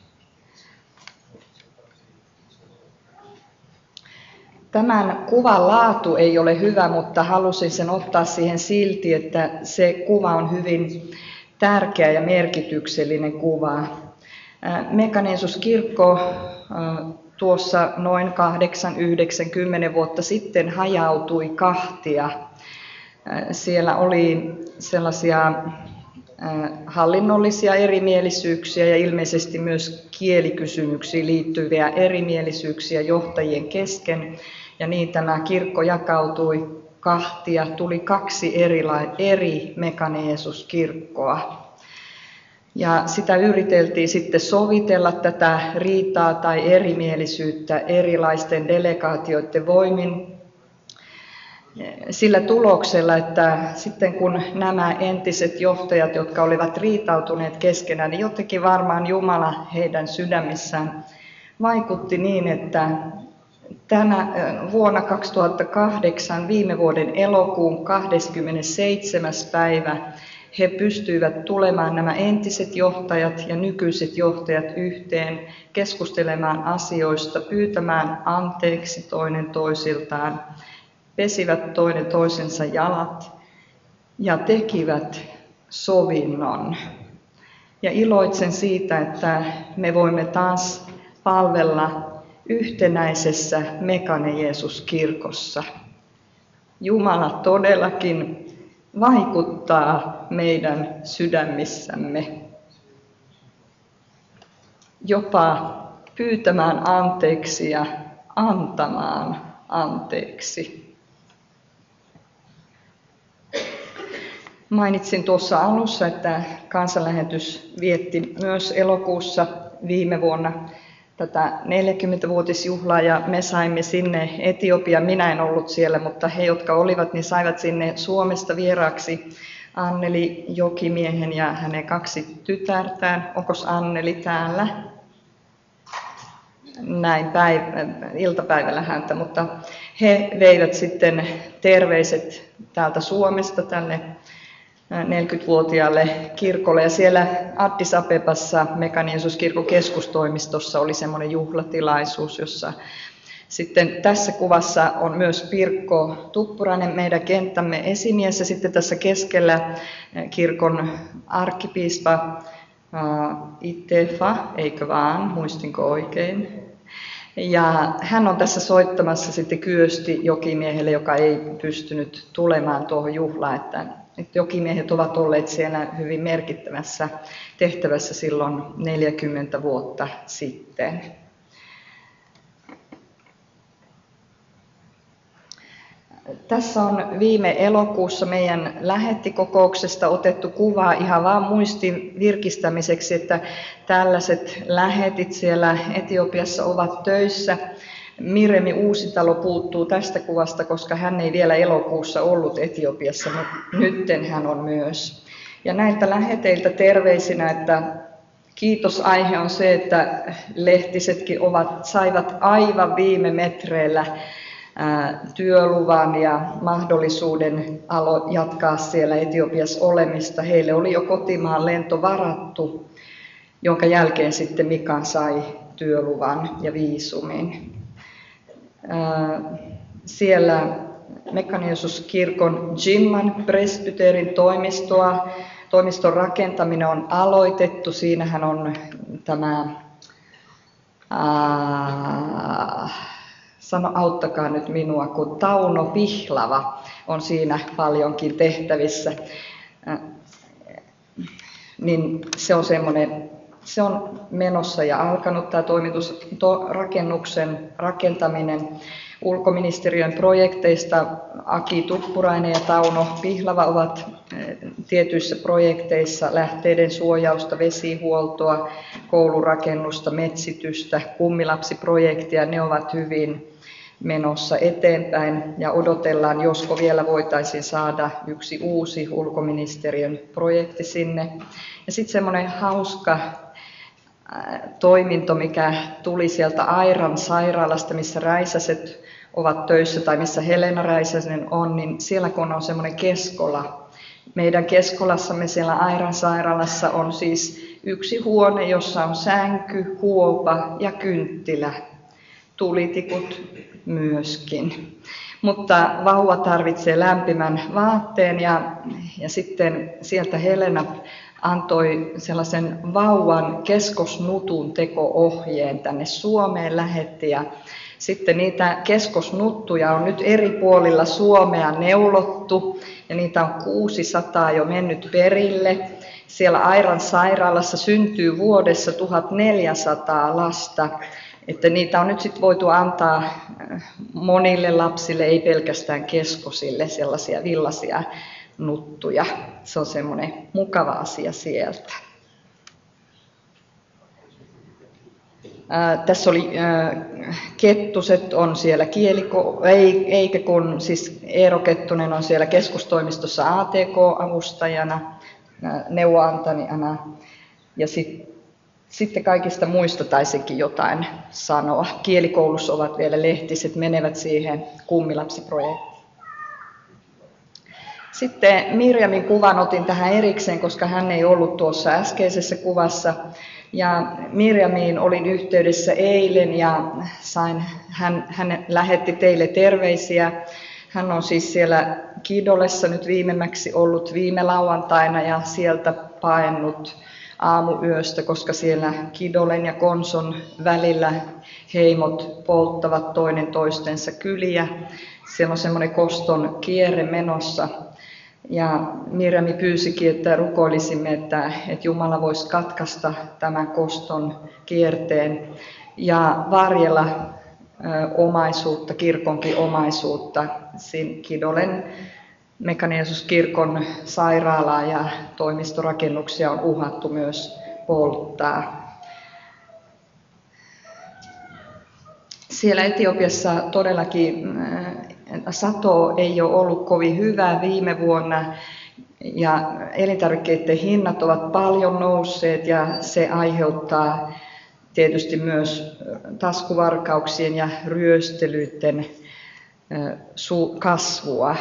Tämän kuvan laatu ei ole hyvä, mutta halusin sen ottaa siihen silti, että se kuva on hyvin tärkeä ja merkityksellinen kuva. Mekane Jeesus-kirkko tuossa noin 8-9-10 vuotta sitten hajautui kahtia. Siellä oli sellaisia hallinnollisia erimielisyyksiä ja ilmeisesti myös kielikysymyksiin liittyviä erimielisyyksiä johtajien kesken. Ja niin tämä kirkko jakautui kahtia, tuli 2 eri Mekane Jeesus-kirkkoa. Ja sitä yriteltiin sitten sovitella tätä riitaa tai erimielisyyttä erilaisten delegaatioiden voimin sillä tuloksella, että sitten kun nämä entiset johtajat, jotka olivat riitautuneet keskenään, niin jotenkin varmaan Jumala heidän sydämissään vaikutti niin, että vuonna 2008, viime vuoden elokuun 27. päivä, he pystyivät tulemaan nämä entiset johtajat ja nykyiset johtajat yhteen, keskustelemaan asioista, pyytämään anteeksi toinen toisiltaan, pesivät toinen toisensa jalat ja tekivät sovinnon. Ja iloitsen siitä, että me voimme taas palvella yhtenäisessä Mekane Jeesus-kirkossa. Jumala todellakin vaikuttaa meidän sydämissämme jopa pyytämään anteeksi ja antamaan anteeksi. Mainitsin tuossa alussa, että kansanlähetys vietti myös elokuussa viime vuonna tätä 40-vuotisjuhlaa ja me saimme sinne Etiopiaan. Minä en ollut siellä, mutta he, jotka olivat, niin saivat sinne Suomesta vieraaksi Anneli Jokimiehen ja hänen 2 tytärtään. Onkos Anneli täällä? Näin iltapäivällä häntä, mutta he veivät sitten terveiset täältä Suomesta tälle 40-vuotiaalle kirkolle. Ja siellä Addis Abebassa Mekane Jeesus-kirkon keskustoimistossa oli semmoinen juhlatilaisuus, jossa sitten tässä kuvassa on myös Pirkko Tuppurainen, meidän kenttämme esimies, ja sitten tässä keskellä kirkon arkkipiispa Itefa, eikö vaan, muistinko oikein? Ja hän on tässä soittamassa sitten Kyösti Jokimiehelle, joka ei pystynyt tulemaan tuohon juhlaan, että jokimiehet ovat olleet siellä hyvin merkittävässä tehtävässä silloin 40 vuotta sitten. Tässä on viime elokuussa meidän lähettikokouksesta otettu kuva ihan vaan muistin virkistämiseksi, että tällaiset lähetit siellä Etiopiassa ovat töissä. Miremi Uusitalo puuttuu tästä kuvasta, koska hän ei vielä elokuussa ollut Etiopiassa, mutta nytten hän on myös. Ja näiltä läheteiltä terveisinä, että kiitosaihe on se, että lehtisetkin saivat aivan viime metreillä työluvan ja mahdollisuuden jatkaa siellä Etiopiassa olemista. Heille oli jo kotimaan lento varattu, jonka jälkeen sitten Mika sai työluvan ja viisumin. Siellä Mekane Jeesus-kirkon Jimman presbyteerin toimiston rakentaminen on aloitettu. Siinähän on tämä auttakaa nyt minua, kun Tauno Pihlava on siinä paljonkin tehtävissä. Niin se on menossa ja alkanut tämä rakennuksen rakentaminen. Ulkoministeriön projekteista Aki Tuppurainen ja Tauno Pihlava ovat tietyissä projekteissa lähteiden suojausta, vesihuoltoa, koulurakennusta, metsitystä, kummilapsiprojektia. Ne ovat hyvin menossa eteenpäin ja odotellaan, josko vielä voitaisiin saada yksi uusi ulkoministeriön projekti sinne. Ja sitten semmoinen hauska toiminto, mikä tuli sieltä Airan sairaalasta, missä Räisäset ovat töissä tai missä Helena Räisänen on, niin siellä kun on semmoinen keskola. Meidän keskolassamme siellä Airan sairaalassa on siis yksi huone, jossa on sänky, huopa ja kynttilä. Tulitikut myöskin. Mutta vauva tarvitsee lämpimän vaatteen ja sitten sieltä Helena antoi sellaisen vauvan keskosnutun teko-ohjeen tänne Suomeen lähetti ja sitten niitä keskosnuttuja on nyt eri puolilla Suomea neulottu ja niitä on 600 jo mennyt perille. Siellä Airan sairaalassa syntyy vuodessa 1400 lasta, että niitä on nyt sitten voitu antaa monille lapsille, ei pelkästään keskosille, sellaisia villaisia nuttuja. Se on semmoinen mukava asia sieltä. Tässä oli Kettuset on siellä eikä kun siis Eero Kettunen on siellä keskustoimistossa ATK-avustajana, neuvoantajana ja sitten kaikista muista taisinkin jotain sanoa. Kielikoulussa ovat vielä lehtiset, menevät siihen kummilapsiprojektiin. Sitten Mirjamin kuvan otin tähän erikseen, koska hän ei ollut tuossa äskeisessä kuvassa. Ja Mirjamiin olin yhteydessä eilen ja hän lähetti teille terveisiä. Hän on siis siellä Kidolessa nyt viimemmäksi ollut viime lauantaina ja sieltä paennut aamuyöstä, koska siellä Kidolen ja Konson välillä heimot polttavat toinen toistensa kyliä. Siellä on semmoinen koston kierre menossa. Ja Mirjami pyysikin, että rukoilisimme, että Jumala voisi katkaista tämän koston kierteen ja varjella omaisuutta, kirkonkin omaisuutta. Kidolen Mekane Jeesus-kirkon sairaalaa ja toimistorakennuksia on uhattu myös polttaa. Siellä Etiopiassa todellakin sato ei ole ollut kovin hyvää viime vuonna. Ja elintarvikkeiden hinnat ovat paljon nousseet ja se aiheuttaa tietysti myös taskuvarkauksien ja ryöstelyiden kasvua.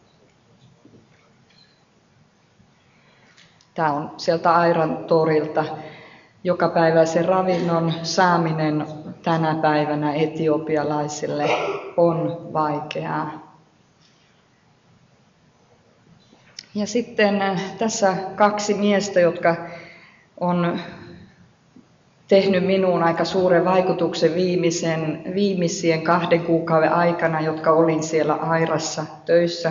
Tämä on sieltä Airan torilta. Jokapäiväisen ravinnon saaminen tänä päivänä etiopialaisille on vaikeaa. Ja sitten tässä 2 miestä, jotka on tehnyt minuun aika suuren vaikutuksen viimeisien 2 kuukauden aikana, jotka olin siellä Airassa töissä.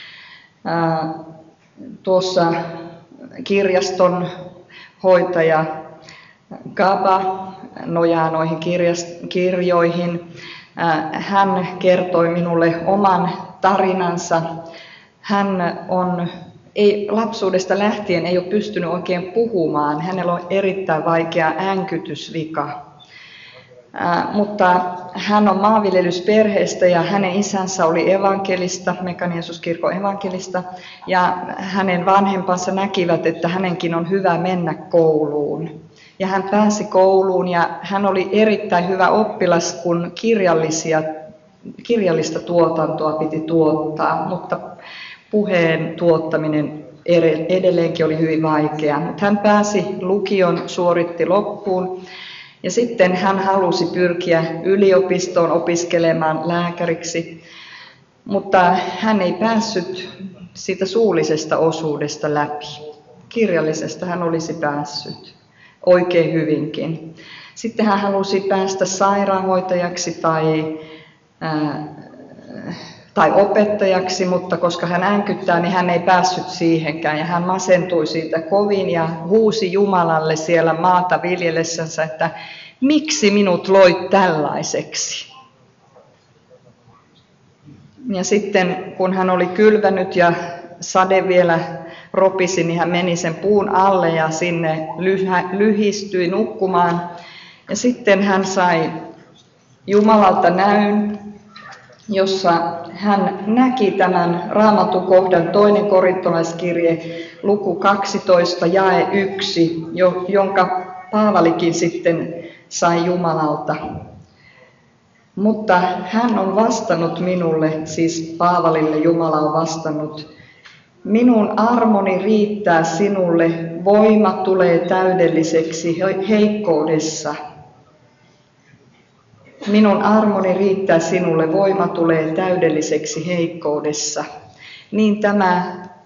Tuossa kirjaston hoitaja Gaba nojaa noihin kirjoihin. Hän kertoi minulle oman tarinansa. Hän lapsuudesta lähtien ei ole pystynyt oikein puhumaan. Hänellä on erittäin vaikea änkytysvika. Mutta hän on maanviljelysperheestä ja hänen isänsä oli evankelista, Mekanin Jeesuskirkon evankelista. Ja hänen vanhempansa näkivät, että hänenkin on hyvä mennä kouluun. Ja hän pääsi kouluun ja hän oli erittäin hyvä oppilas, kun kirjallista tuotantoa piti tuottaa, mutta puheen tuottaminen edelleenkin oli hyvin vaikeaa. Mutta hän pääsi lukion, suoritti loppuun ja sitten hän halusi pyrkiä yliopistoon opiskelemaan lääkäriksi, mutta hän ei päässyt siitä suullisesta osuudesta läpi. Kirjallisesta hän olisi päässyt oikein hyvinkin. Sitten hän halusi päästä sairaanhoitajaksi tai opettajaksi, mutta koska hän änkyttää, niin hän ei päässyt siihenkään. Ja hän masentui siitä kovin ja huusi Jumalalle siellä maata viljelessänsä, että miksi minut loit tällaiseksi? Ja sitten kun hän oli kylvänyt ja sade vielä ropisi, niin hän meni sen puun alle ja sinne lyhistyi nukkumaan. Ja sitten hän sai Jumalalta näyn, jossa hän näki tämän Raamattukohdan 2. korintolaiskirje luku 12 jae 1, jonka Paavalikin sitten sai Jumalalta. Mutta hän on vastannut minulle, siis Paavalille Jumala on vastannut, minun armoni riittää sinulle, voima tulee täydelliseksi heikkoudessa. Minun armoni riittää sinulle, voima tulee täydelliseksi heikkoudessa. Niin tämä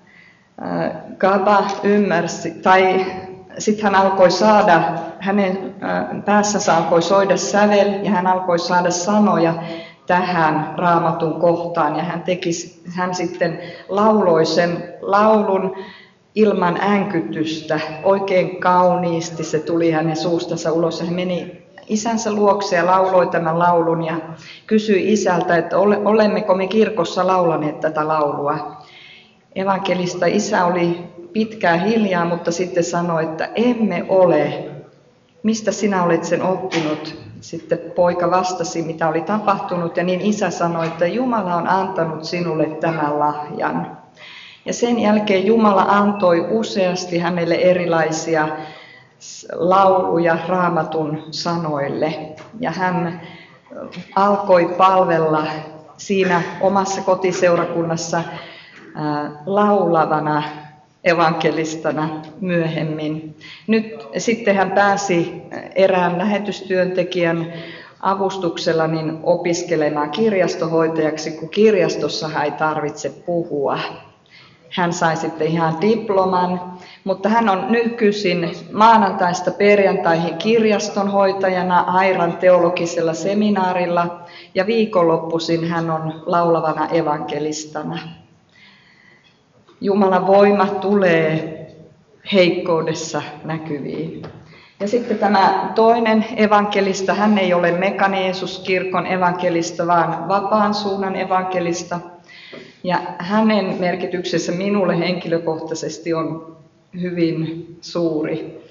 Gaba ymmärsi, tai sitten hän alkoi saada, hänen päässänsä alkoi soida sävel ja hän alkoi saada sanoja tähän Raamatun kohtaan ja hän sitten lauloi sen laulun ilman änkytystä. Oikein kauniisti se tuli hänen suustansa ulos ja hän meni isänsä luokse ja lauloi tämän laulun ja kysyi isältä, että olemmeko me kirkossa laulaneet tätä laulua. Evankelista isä oli pitkään hiljaa, mutta sitten sanoi, että emme ole. Mistä sinä olet sen oppinut? Sitten poika vastasi, mitä oli tapahtunut, ja niin isä sanoi, että Jumala on antanut sinulle tämän lahjan. Ja sen jälkeen Jumala antoi useasti hänelle erilaisia lauluja Raamatun sanoille. Ja hän alkoi palvella siinä omassa kotiseurakunnassa laulavana evankelistana myöhemmin. Nyt sitten hän pääsi erään lähetystyöntekijän avustuksella niin opiskelemaan kirjastohoitajaksi, kun kirjastossa hän ei tarvitse puhua. Hän sai sitten ihan diploman, mutta hän on nykyisin maanantaista perjantaihin kirjastonhoitajana Airan teologisella seminaarilla ja viikonloppuisin hän on laulavana evankelistana. Jumalan voima tulee heikkoudessa näkyviin. Ja sitten tämä toinen evankelista, hän ei ole Mekanin Jeesuskirkon evankelista, vaan vapaan suunnan evankelista. Ja hänen merkityksensä minulle henkilökohtaisesti on hyvin suuri.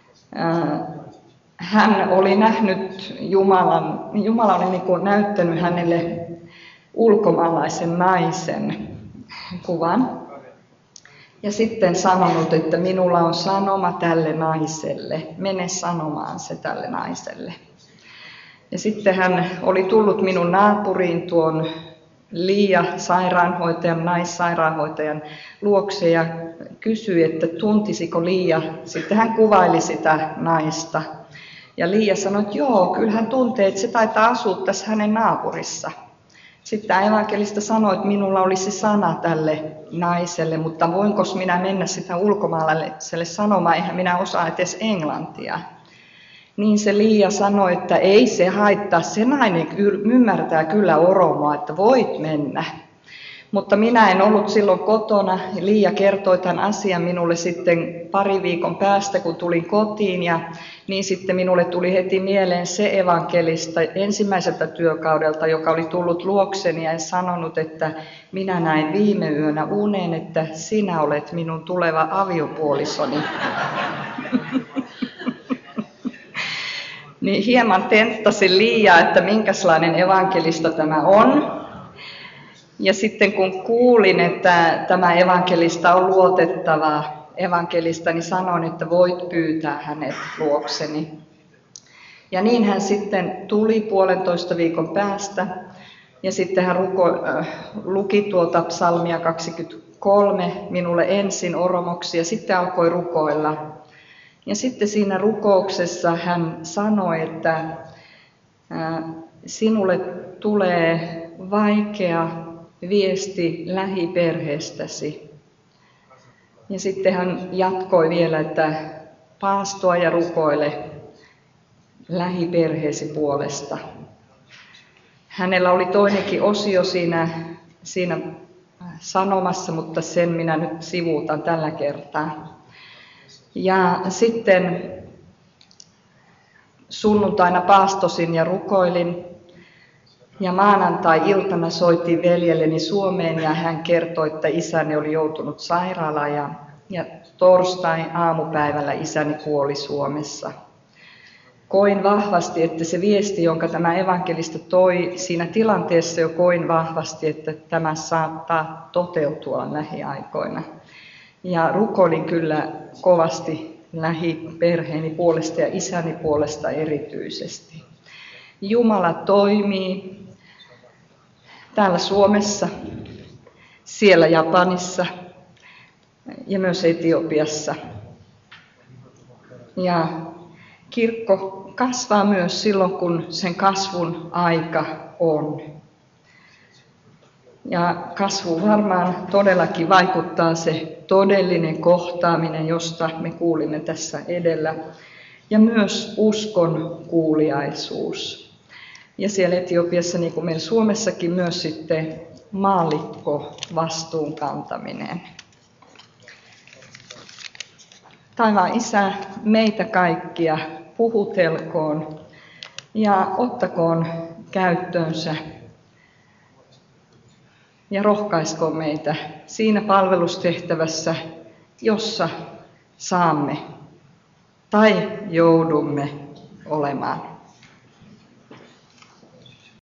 Hän oli nähnyt Jumala oli niin kuin näyttänyt hänelle ulkomaalaisen naisen kuvan. Ja sitten sanonut, että minulla on sanoma tälle naiselle, mene sanomaan se tälle naiselle. Ja sitten hän oli tullut minun naapuriin tuon Liia-sairaanhoitajan, naissairaanhoitajan luokse ja kysyi, että tuntisiko Liia. Sitten hän kuvaili sitä naista. Ja Liia sanoi, että joo, kyllä hän tuntee, että se taitaa asua tässä hänen naapurissa. Sitten evankelista sanoi, että minulla olisi sana tälle naiselle, mutta voinko minä mennä sitä ulkomaalaiselle sanomaan, eihän minä osaa edes englantia. Niin se Liia sanoi, että ei se haittaa, se nainen ymmärtää kyllä oromoa, että voit mennä. Mutta minä en ollut silloin kotona. Liia kertoi tämän asian minulle sitten pari viikon päästä, kun tulin kotiin. Ja niin sitten minulle tuli heti mieleen se evankelista ensimmäiseltä työkaudelta, joka oli tullut luokseni ja sanonut, että minä näin viime yönä unen, että sinä olet minun tuleva aviopuolisoni. Niin hieman tenttasin Liiaa, että minkälainen evankelista tämä on. Ja sitten kun kuulin, että tämä evankelista on luotettava evankelista, niin sanoin, että voit pyytää hänet luokseni. Ja niin hän sitten tuli 1,5 viikon päästä. Ja sitten hän luki tuota psalmia 23 minulle ensin oromoksi ja sitten alkoi rukoilla. Ja sitten siinä rukouksessa hän sanoi, että sinulle tulee vaikea viesti lähiperheestäsi. Ja sitten hän jatkoi vielä, että paastoa ja rukoile lähiperheesi puolesta. Hänellä oli toinenkin osio siinä sanomassa, mutta sen minä nyt sivuutan tällä kertaa. Ja sitten sunnuntaina paastosin ja rukoilin. Ja maanantai-iltana soitin veljelleni Suomeen ja hän kertoi, että isäni oli joutunut sairaalaan ja torstai-aamupäivällä isäni kuoli Suomessa. Koin vahvasti, että se viesti, jonka tämä evankelista toi siinä tilanteessa, jo koin vahvasti, että tämä saattaa toteutua lähiaikoina. Ja rukoilin kyllä kovasti lähiperheeni puolesta ja isäni puolesta erityisesti. Jumala toimii täällä Suomessa, siellä Japanissa ja myös Etiopiassa. Ja kirkko kasvaa myös silloin, kun sen kasvun aika on. Ja kasvu varmaan todellakin vaikuttaa se todellinen kohtaaminen, josta me kuulimme tässä edellä, ja myös uskon kuuliaisuus. Ja siellä Etiopiassa, niin kuin meillä Suomessakin, myös sitten maallikko vastuun kantaminen. Taivaan Isä, meitä kaikkia puhutelkoon ja ottakoon käyttöönsä ja rohkaiskoon meitä siinä palvelustehtävässä, jossa saamme tai joudumme olemaan.